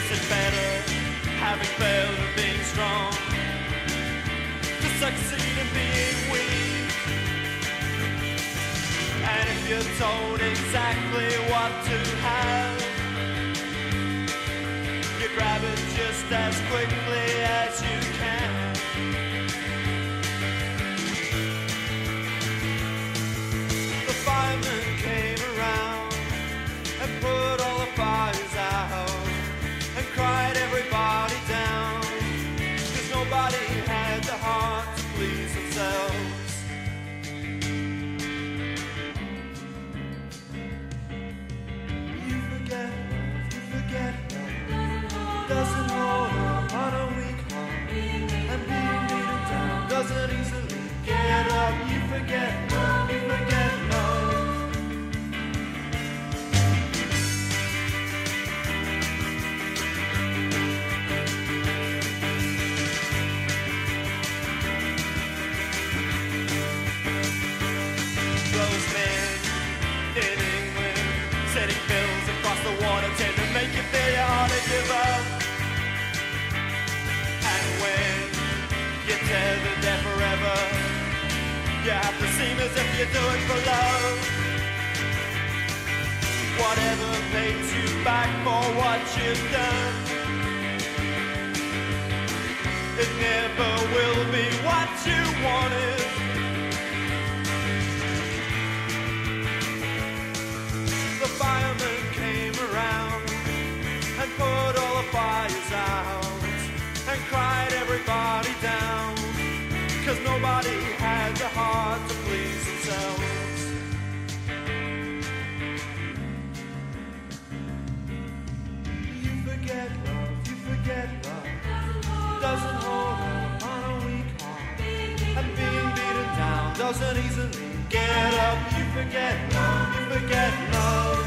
S8: makes it better, having failed at being strong, to succeed in being weak. And if you're told exactly what to have, you grab it just as quickly as you can. The firemen came around and put all the fires out and cried everybody down, 'cause nobody had the heart to please themselves. You forget love, doesn't hold up on a weak heart, and being beaten down doesn't easily get up. You forget love, you forget love. Those men in England setting bills across the water tend to make you feel you ought to give up. And when you're tethered there forever, you have to seem as if you do it for love. Whatever pays you back for what you've done, it never will be what you wanted. The firemen came around and put all the fires out and cried everybody down, 'cause nobody had the heart to please themselves. You forget love, doesn't hold up on a weak heart, and being beaten down doesn't easily get up. You forget love, you forget love.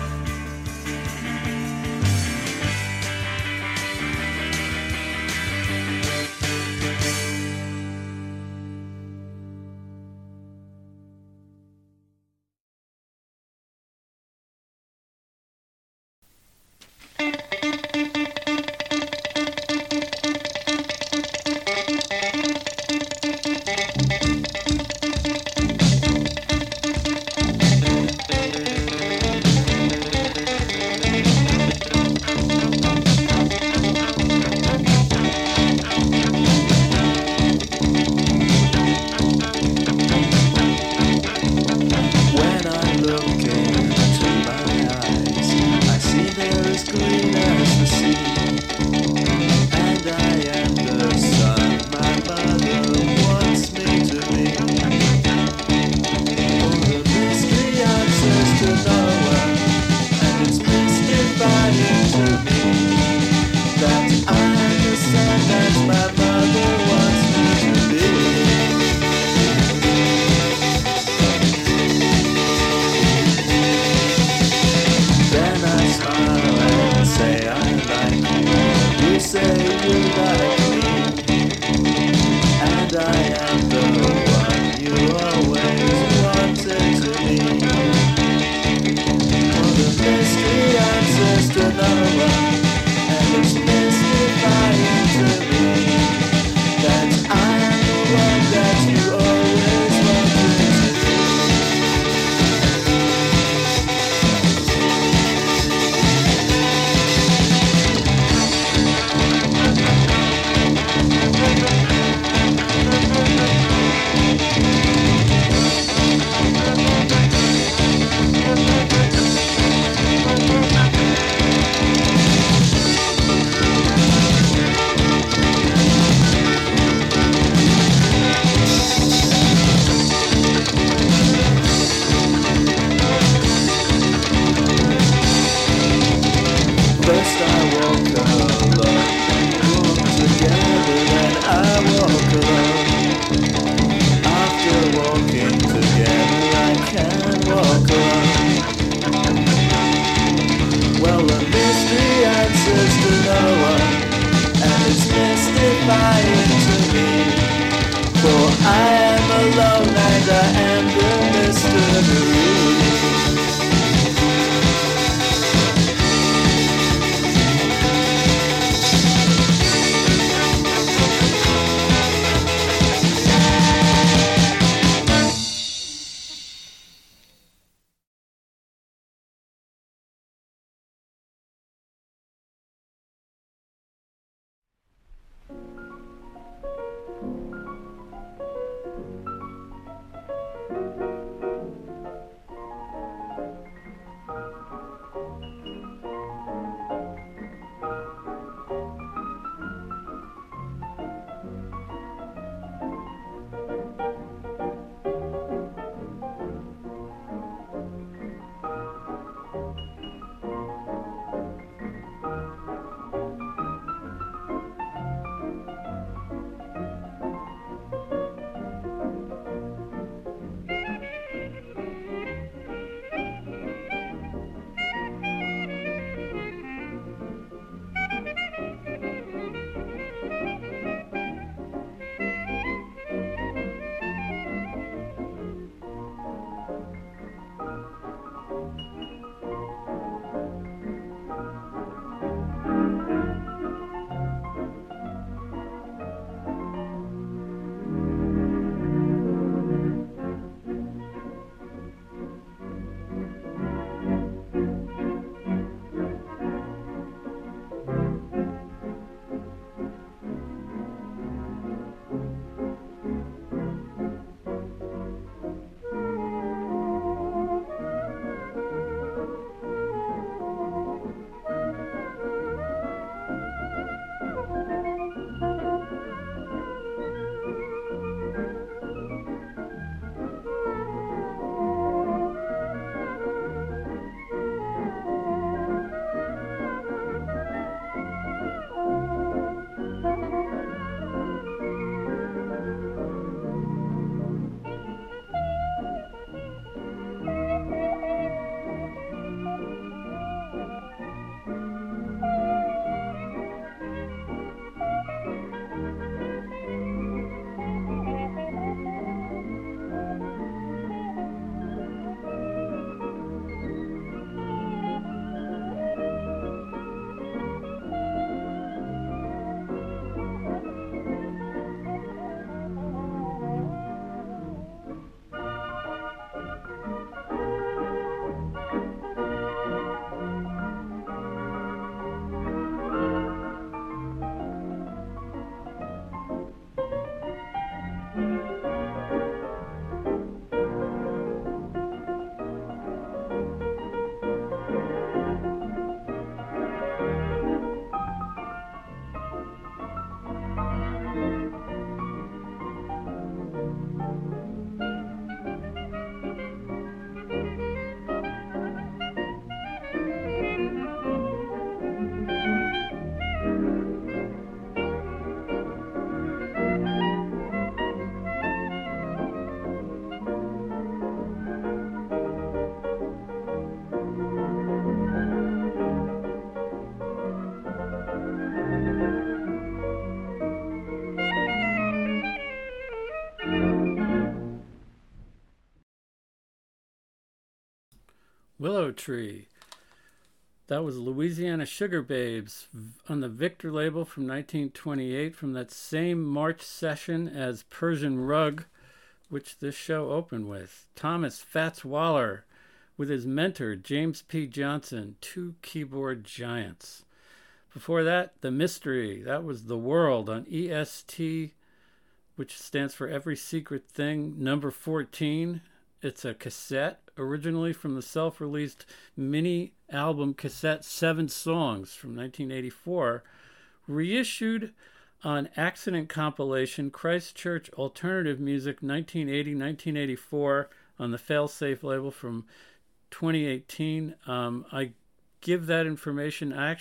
S2: Willow Tree. That was Louisiana Sugar Babes on the Victor label from 1928, from that same March session as Persian Rug, which this show opened with. Thomas Fats Waller with his mentor, James P. Johnson, two keyboard giants. Before that, The Mystery. That was The World on EST, which stands for Every Secret Thing, number 14. It's a cassette, originally from the self-released mini album cassette 7 Songs from 1984, reissued on Accident compilation Christchurch Alternative Music 1980-1984 on the Failsafe label from 2018. I give that information. I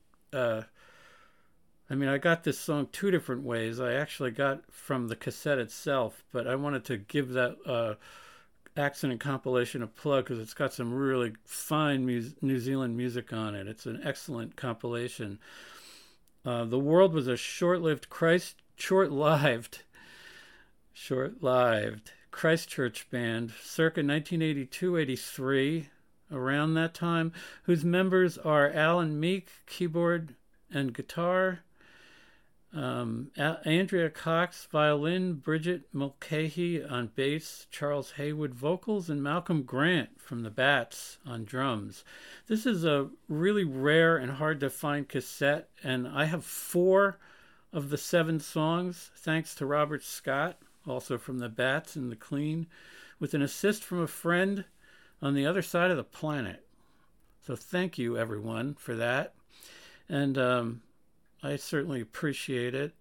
S2: got this song two different ways. I actually got from the cassette itself, but I wanted to give that Accident compilation a plug because it's got some really fine New Zealand music on it. It's an excellent compilation. The World was a short-lived Christchurch band circa 1982-83, around that time, whose members are Alan Meek, keyboard and guitar, Andrea Cox, violin, Bridget Mulcahy on bass, Charles Haywood vocals, and Malcolm Grant from the Bats on drums. This is a really rare and hard to find cassette, and I have 4 of the 7 songs, thanks to Robert Scott, also from the Bats and the Clean, with an assist from a friend on the other side of the planet. So thank you, everyone, for that. And I certainly appreciate it.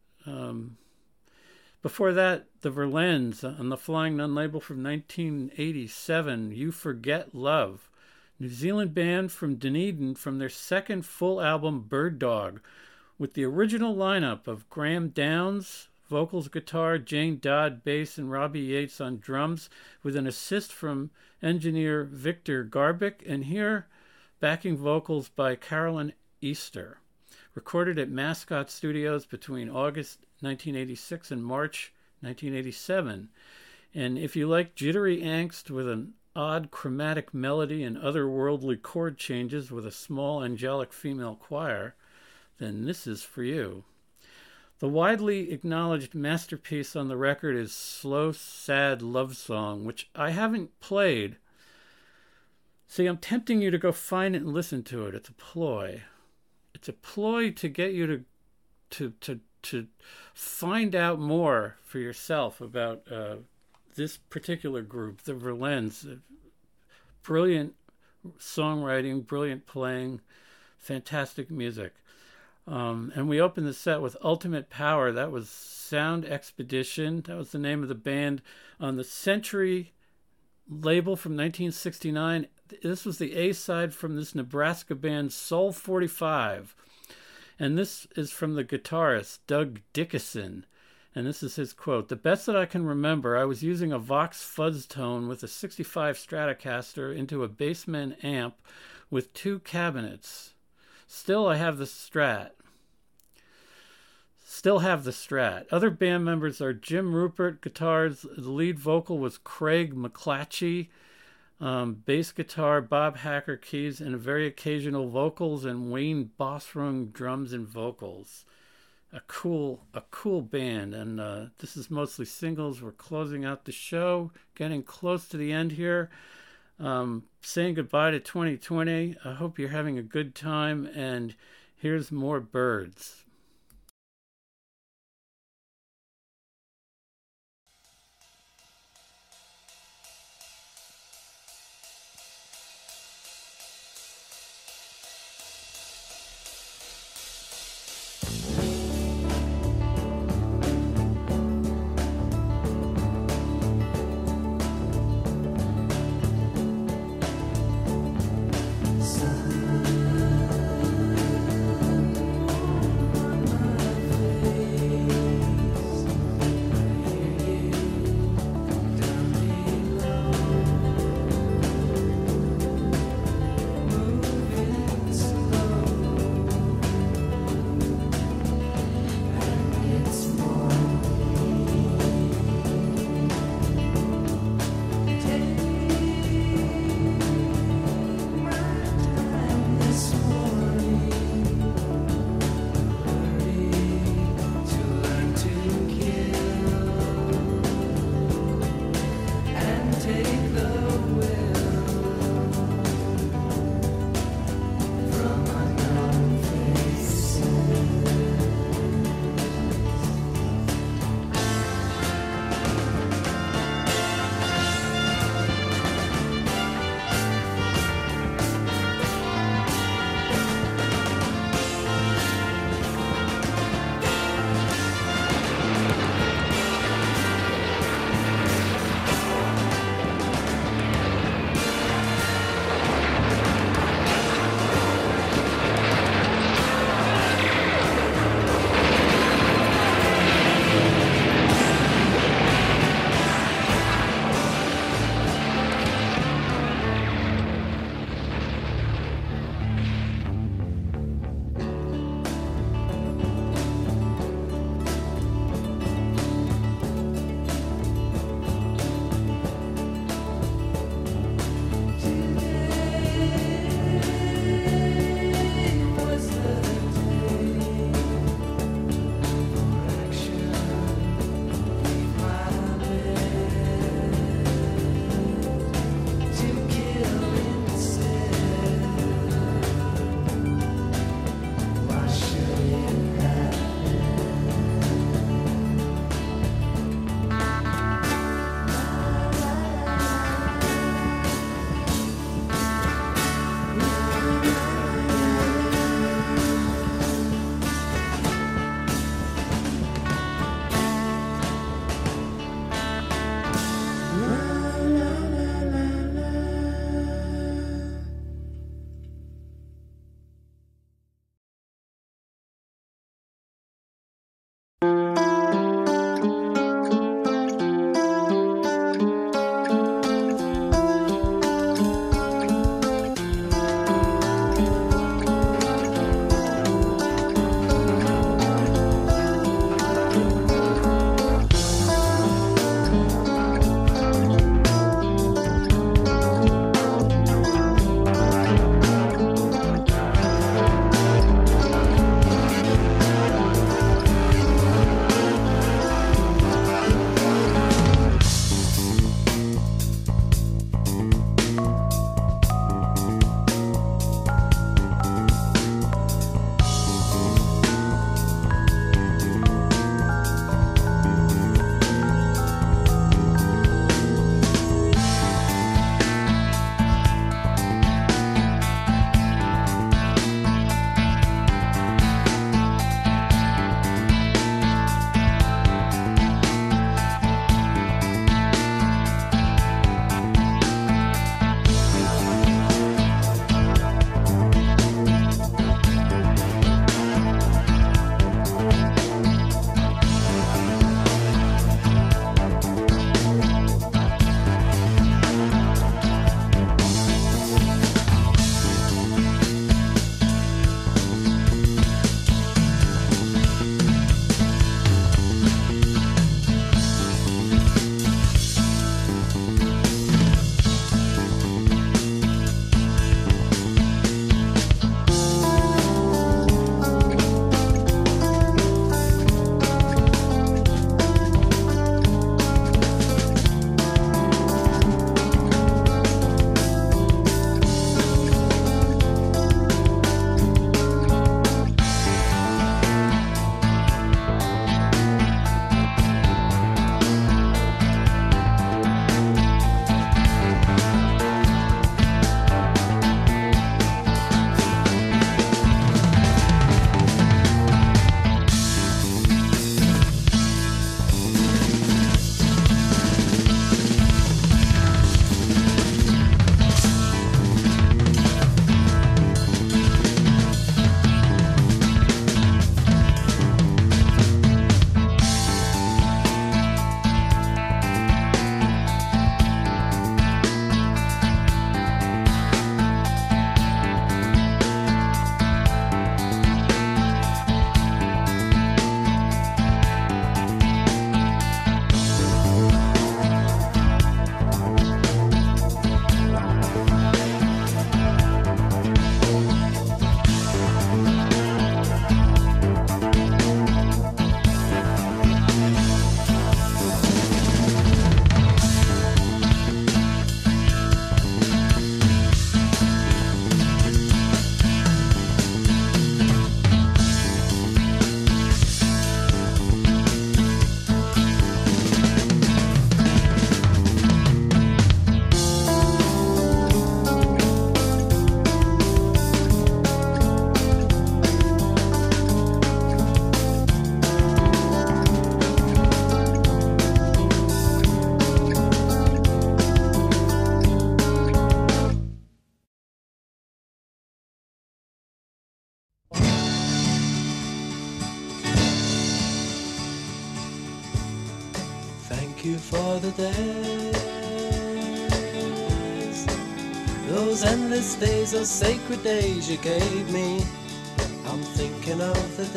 S2: Before that, the Verlaines on the Flying Nun label from 1987, You Forget Love. New Zealand band from Dunedin from their second full album, Bird Dog, with the original lineup of Graham Downs, vocals, guitar, Jane Dodd, bass, and Robbie Yates on drums, with an assist from engineer Victor Garbick, and here, backing vocals by Carolyn Easter. Recorded at Mascot Studios between August 1986 and March 1987. And if you like jittery angst with an odd chromatic melody and otherworldly chord changes with a small angelic female choir, then this is for you. The widely acknowledged masterpiece on the record is Slow, Sad Love Song, which I haven't played. See, I'm tempting you to go find it and listen to it. It's a ploy. It's a ploy to get you to find out more for yourself about this particular group, the Verlaines. Brilliant songwriting, brilliant playing, fantastic music. And we opened the set with Ultimate Power. That was Sound Expedition. That was the name of the band on the Century label from 1969. This was the A-side from this Nebraska band, Soul 45. And this is from the guitarist, Doug Dickinson. And this is his quote: "The best that I can remember, I was using a Vox fuzz tone with a 65 Stratocaster into a Bassman amp with 2 cabinets. Still have the Strat. Other band members are Jim Rupert, guitars. The lead vocal was Craig McClatchy. Bass guitar, Bob Hacker keys, and very occasional vocals, and Wayne Bosrung drums and vocals. A cool band, and this is mostly singles. We're closing out the show, getting close to the end here. Saying goodbye to 2020. I hope you're having a good time, and here's more Birds.
S7: Sun for the days, those endless days, those sacred days you gave me. I'm thinking of the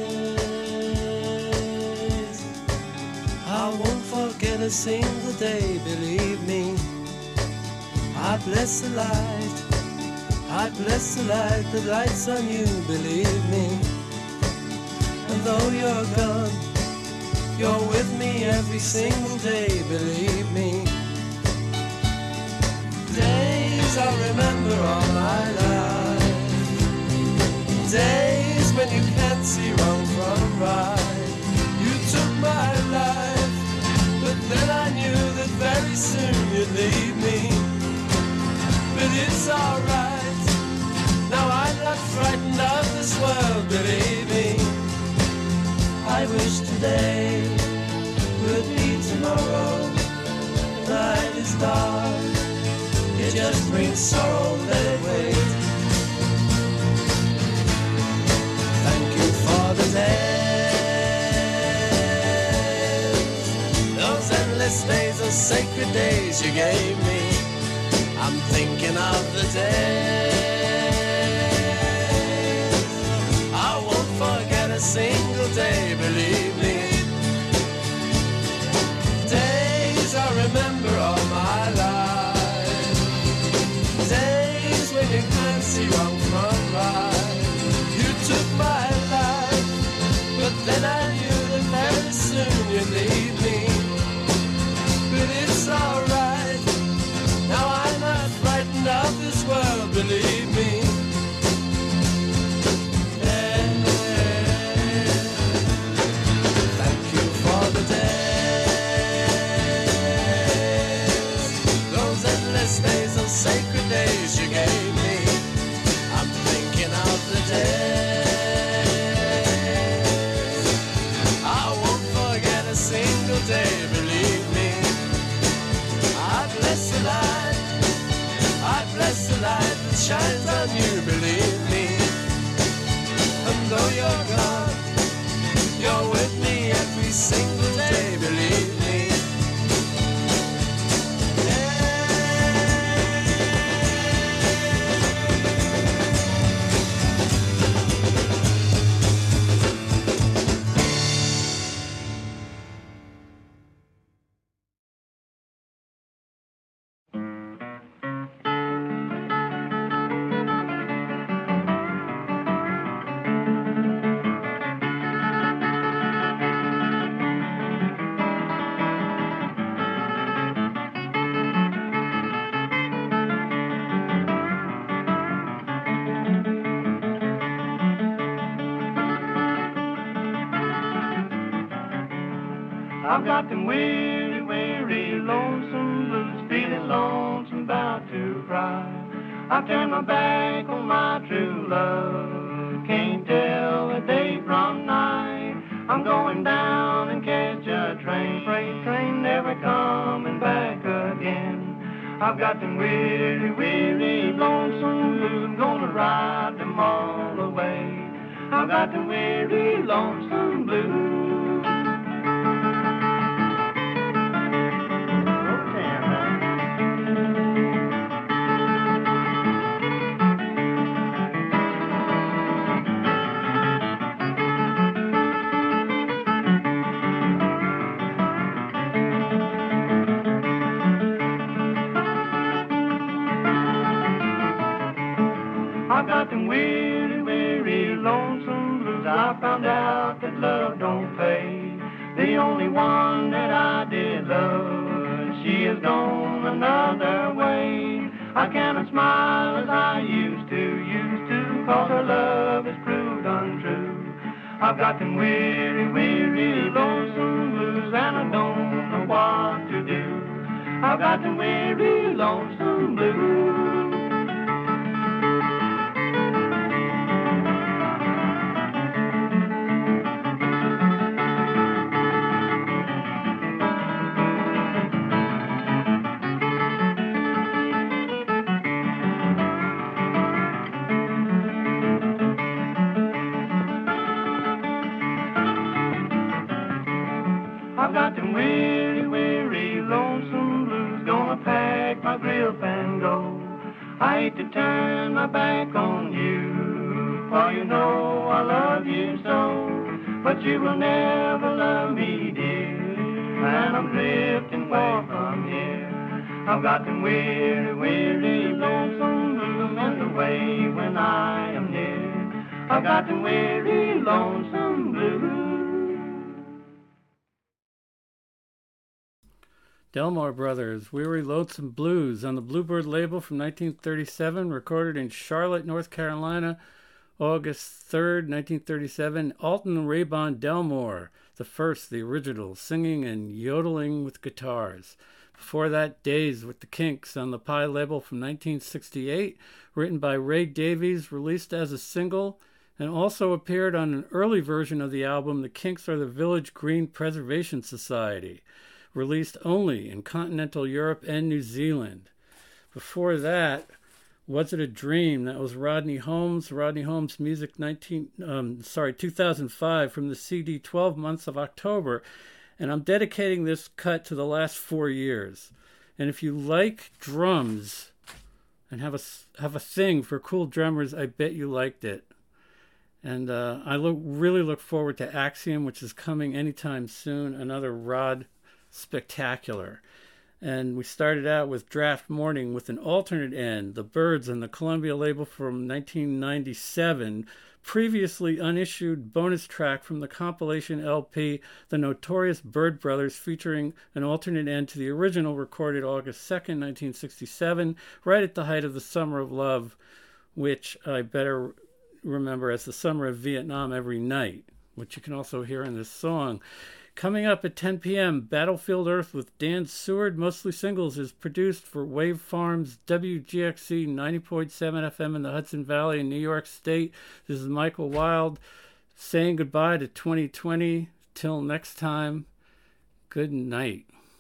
S7: days. I won't forget a single day, believe me. I bless the light, I bless the light that lights on you, believe me. And though you're gone, you're with me every single day, believe me. Days I remember all my life, days when you can't see wrong from right. You took my life, but then I knew that very soon you'd leave me. But it's alright, now I'm not frightened of this world, believe me. I wish today would be tomorrow. The night is dark, it just brings sorrow, let it wait. Thank you for the days, those endless days, those sacred days you gave me. I'm thinking of the days. I won't forget a single day, believe me. Days I remember all my life, days when you can't see wrong from right. You took my life, but then I knew that very soon you'd leave me. But it's alright, now I'm not frightened of this world, believe me. Thank you for the days, those endless days, those sacred days you gave me. I'm thinking of the days. I won't forget a single day, believe me. I bless the light, I bless the light that shines on you, believe me. And though you're gone, you're with me every single day, believe me.
S9: I've got them weary, weary, lonesome blues, feeling lonesome, about to cry. I've turned my back on my true love, can't tell the day from night. I'm going down and catch a train, freight train, never coming back again. I've got them weary, weary, lonesome blues, gonna ride them all away. I've got them weary, lonesome blues. I've got them weary, weary, lonesome blues. I found out that love don't pay. The only one that I did love, she has gone another way. I cannot smile as I used to, cause her love has proved untrue. I've got them weary, weary, lonesome blues, and I don't know what to do. I've got them weary, lonesome blues. I've got them weary, weary, take my grip and go. I hate to turn my back on you, for you know I love you so. But you will never love me, dear, and I'm drifting away from here. I've got them weary, weary, lonesome blues, and the way when I am near. I've got them weary, lonesome blues.
S2: Delmore Brothers, Weary Lonesome Blues, on the Bluebird label from 1937, recorded in Charlotte, North Carolina, August 3rd, 1937. Alton Raybon Delmore, the original, singing and yodeling with guitars. Before that, Days with the Kinks on the Pie label from 1968, written by Ray Davies, released as a single, and also appeared on an early version of the album, The Kinks Are the Village Green Preservation Society, released only in continental Europe and New Zealand. Before that, Was It a Dream? That was Rodney Holmes Music 2005 from the CD 12 Months of October. And I'm dedicating this cut to the last 4 years. And if you like drums and have a thing for cool drummers, I bet you liked it. And I really look forward to Axiom, which is coming anytime soon, another Rod spectacular. And we started out with Draft Morning with an alternate end, The Byrds on the Columbia label from 1997, previously unissued bonus track from the compilation LP The Notorious Byrd Brothers, featuring an alternate end to the original, recorded August 2nd, 1967, right at the height of the Summer of Love, which I better remember as the Summer of Vietnam Every Night, which you can also hear in this song. Coming up at 10 p.m., Battlefield Earth with Dan Seward, Mostly Singles, is produced for Wave Farms WGXC 90.7 FM in the Hudson Valley in New York State. This is Michael Wild saying goodbye to 2020. Till next time, good night.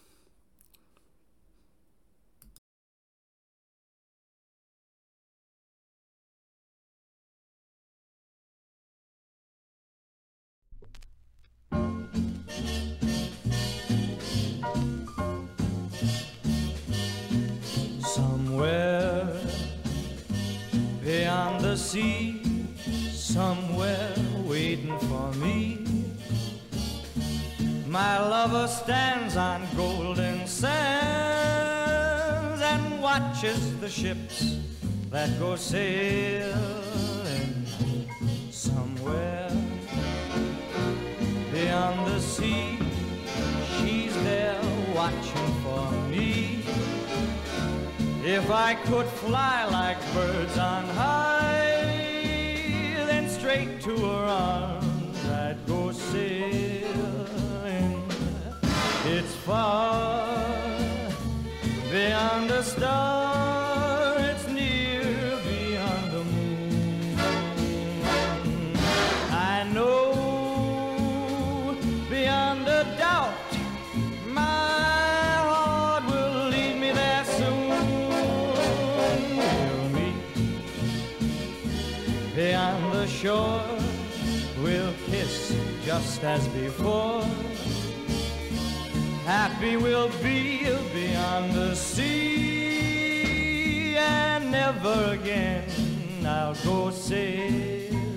S7: Somewhere beyond the sea, somewhere waiting for me, my lover stands on golden sands and watches the ships that go sailing. Somewhere beyond the sea, she's there watching for me. If I could fly like birds on high, then straight to her arms I'd go sailing. It's far beyond a star, it's near beyond the moon. I know beyond a doubt beyond the shore, we'll kiss just as before. Happy we'll be beyond the sea, and never again I'll go sailing.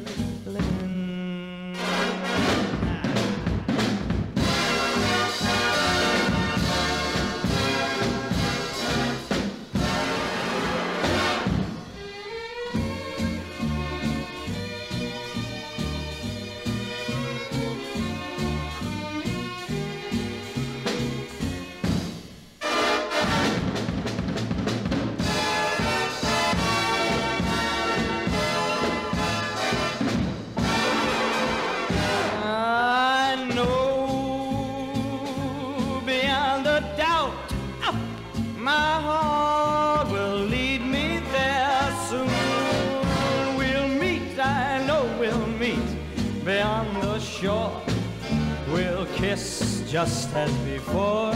S7: Beyond the shore, we'll kiss just as before.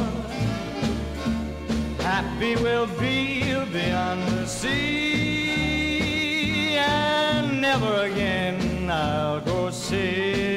S7: Happy we'll be beyond the sea, and never again I'll go sailing.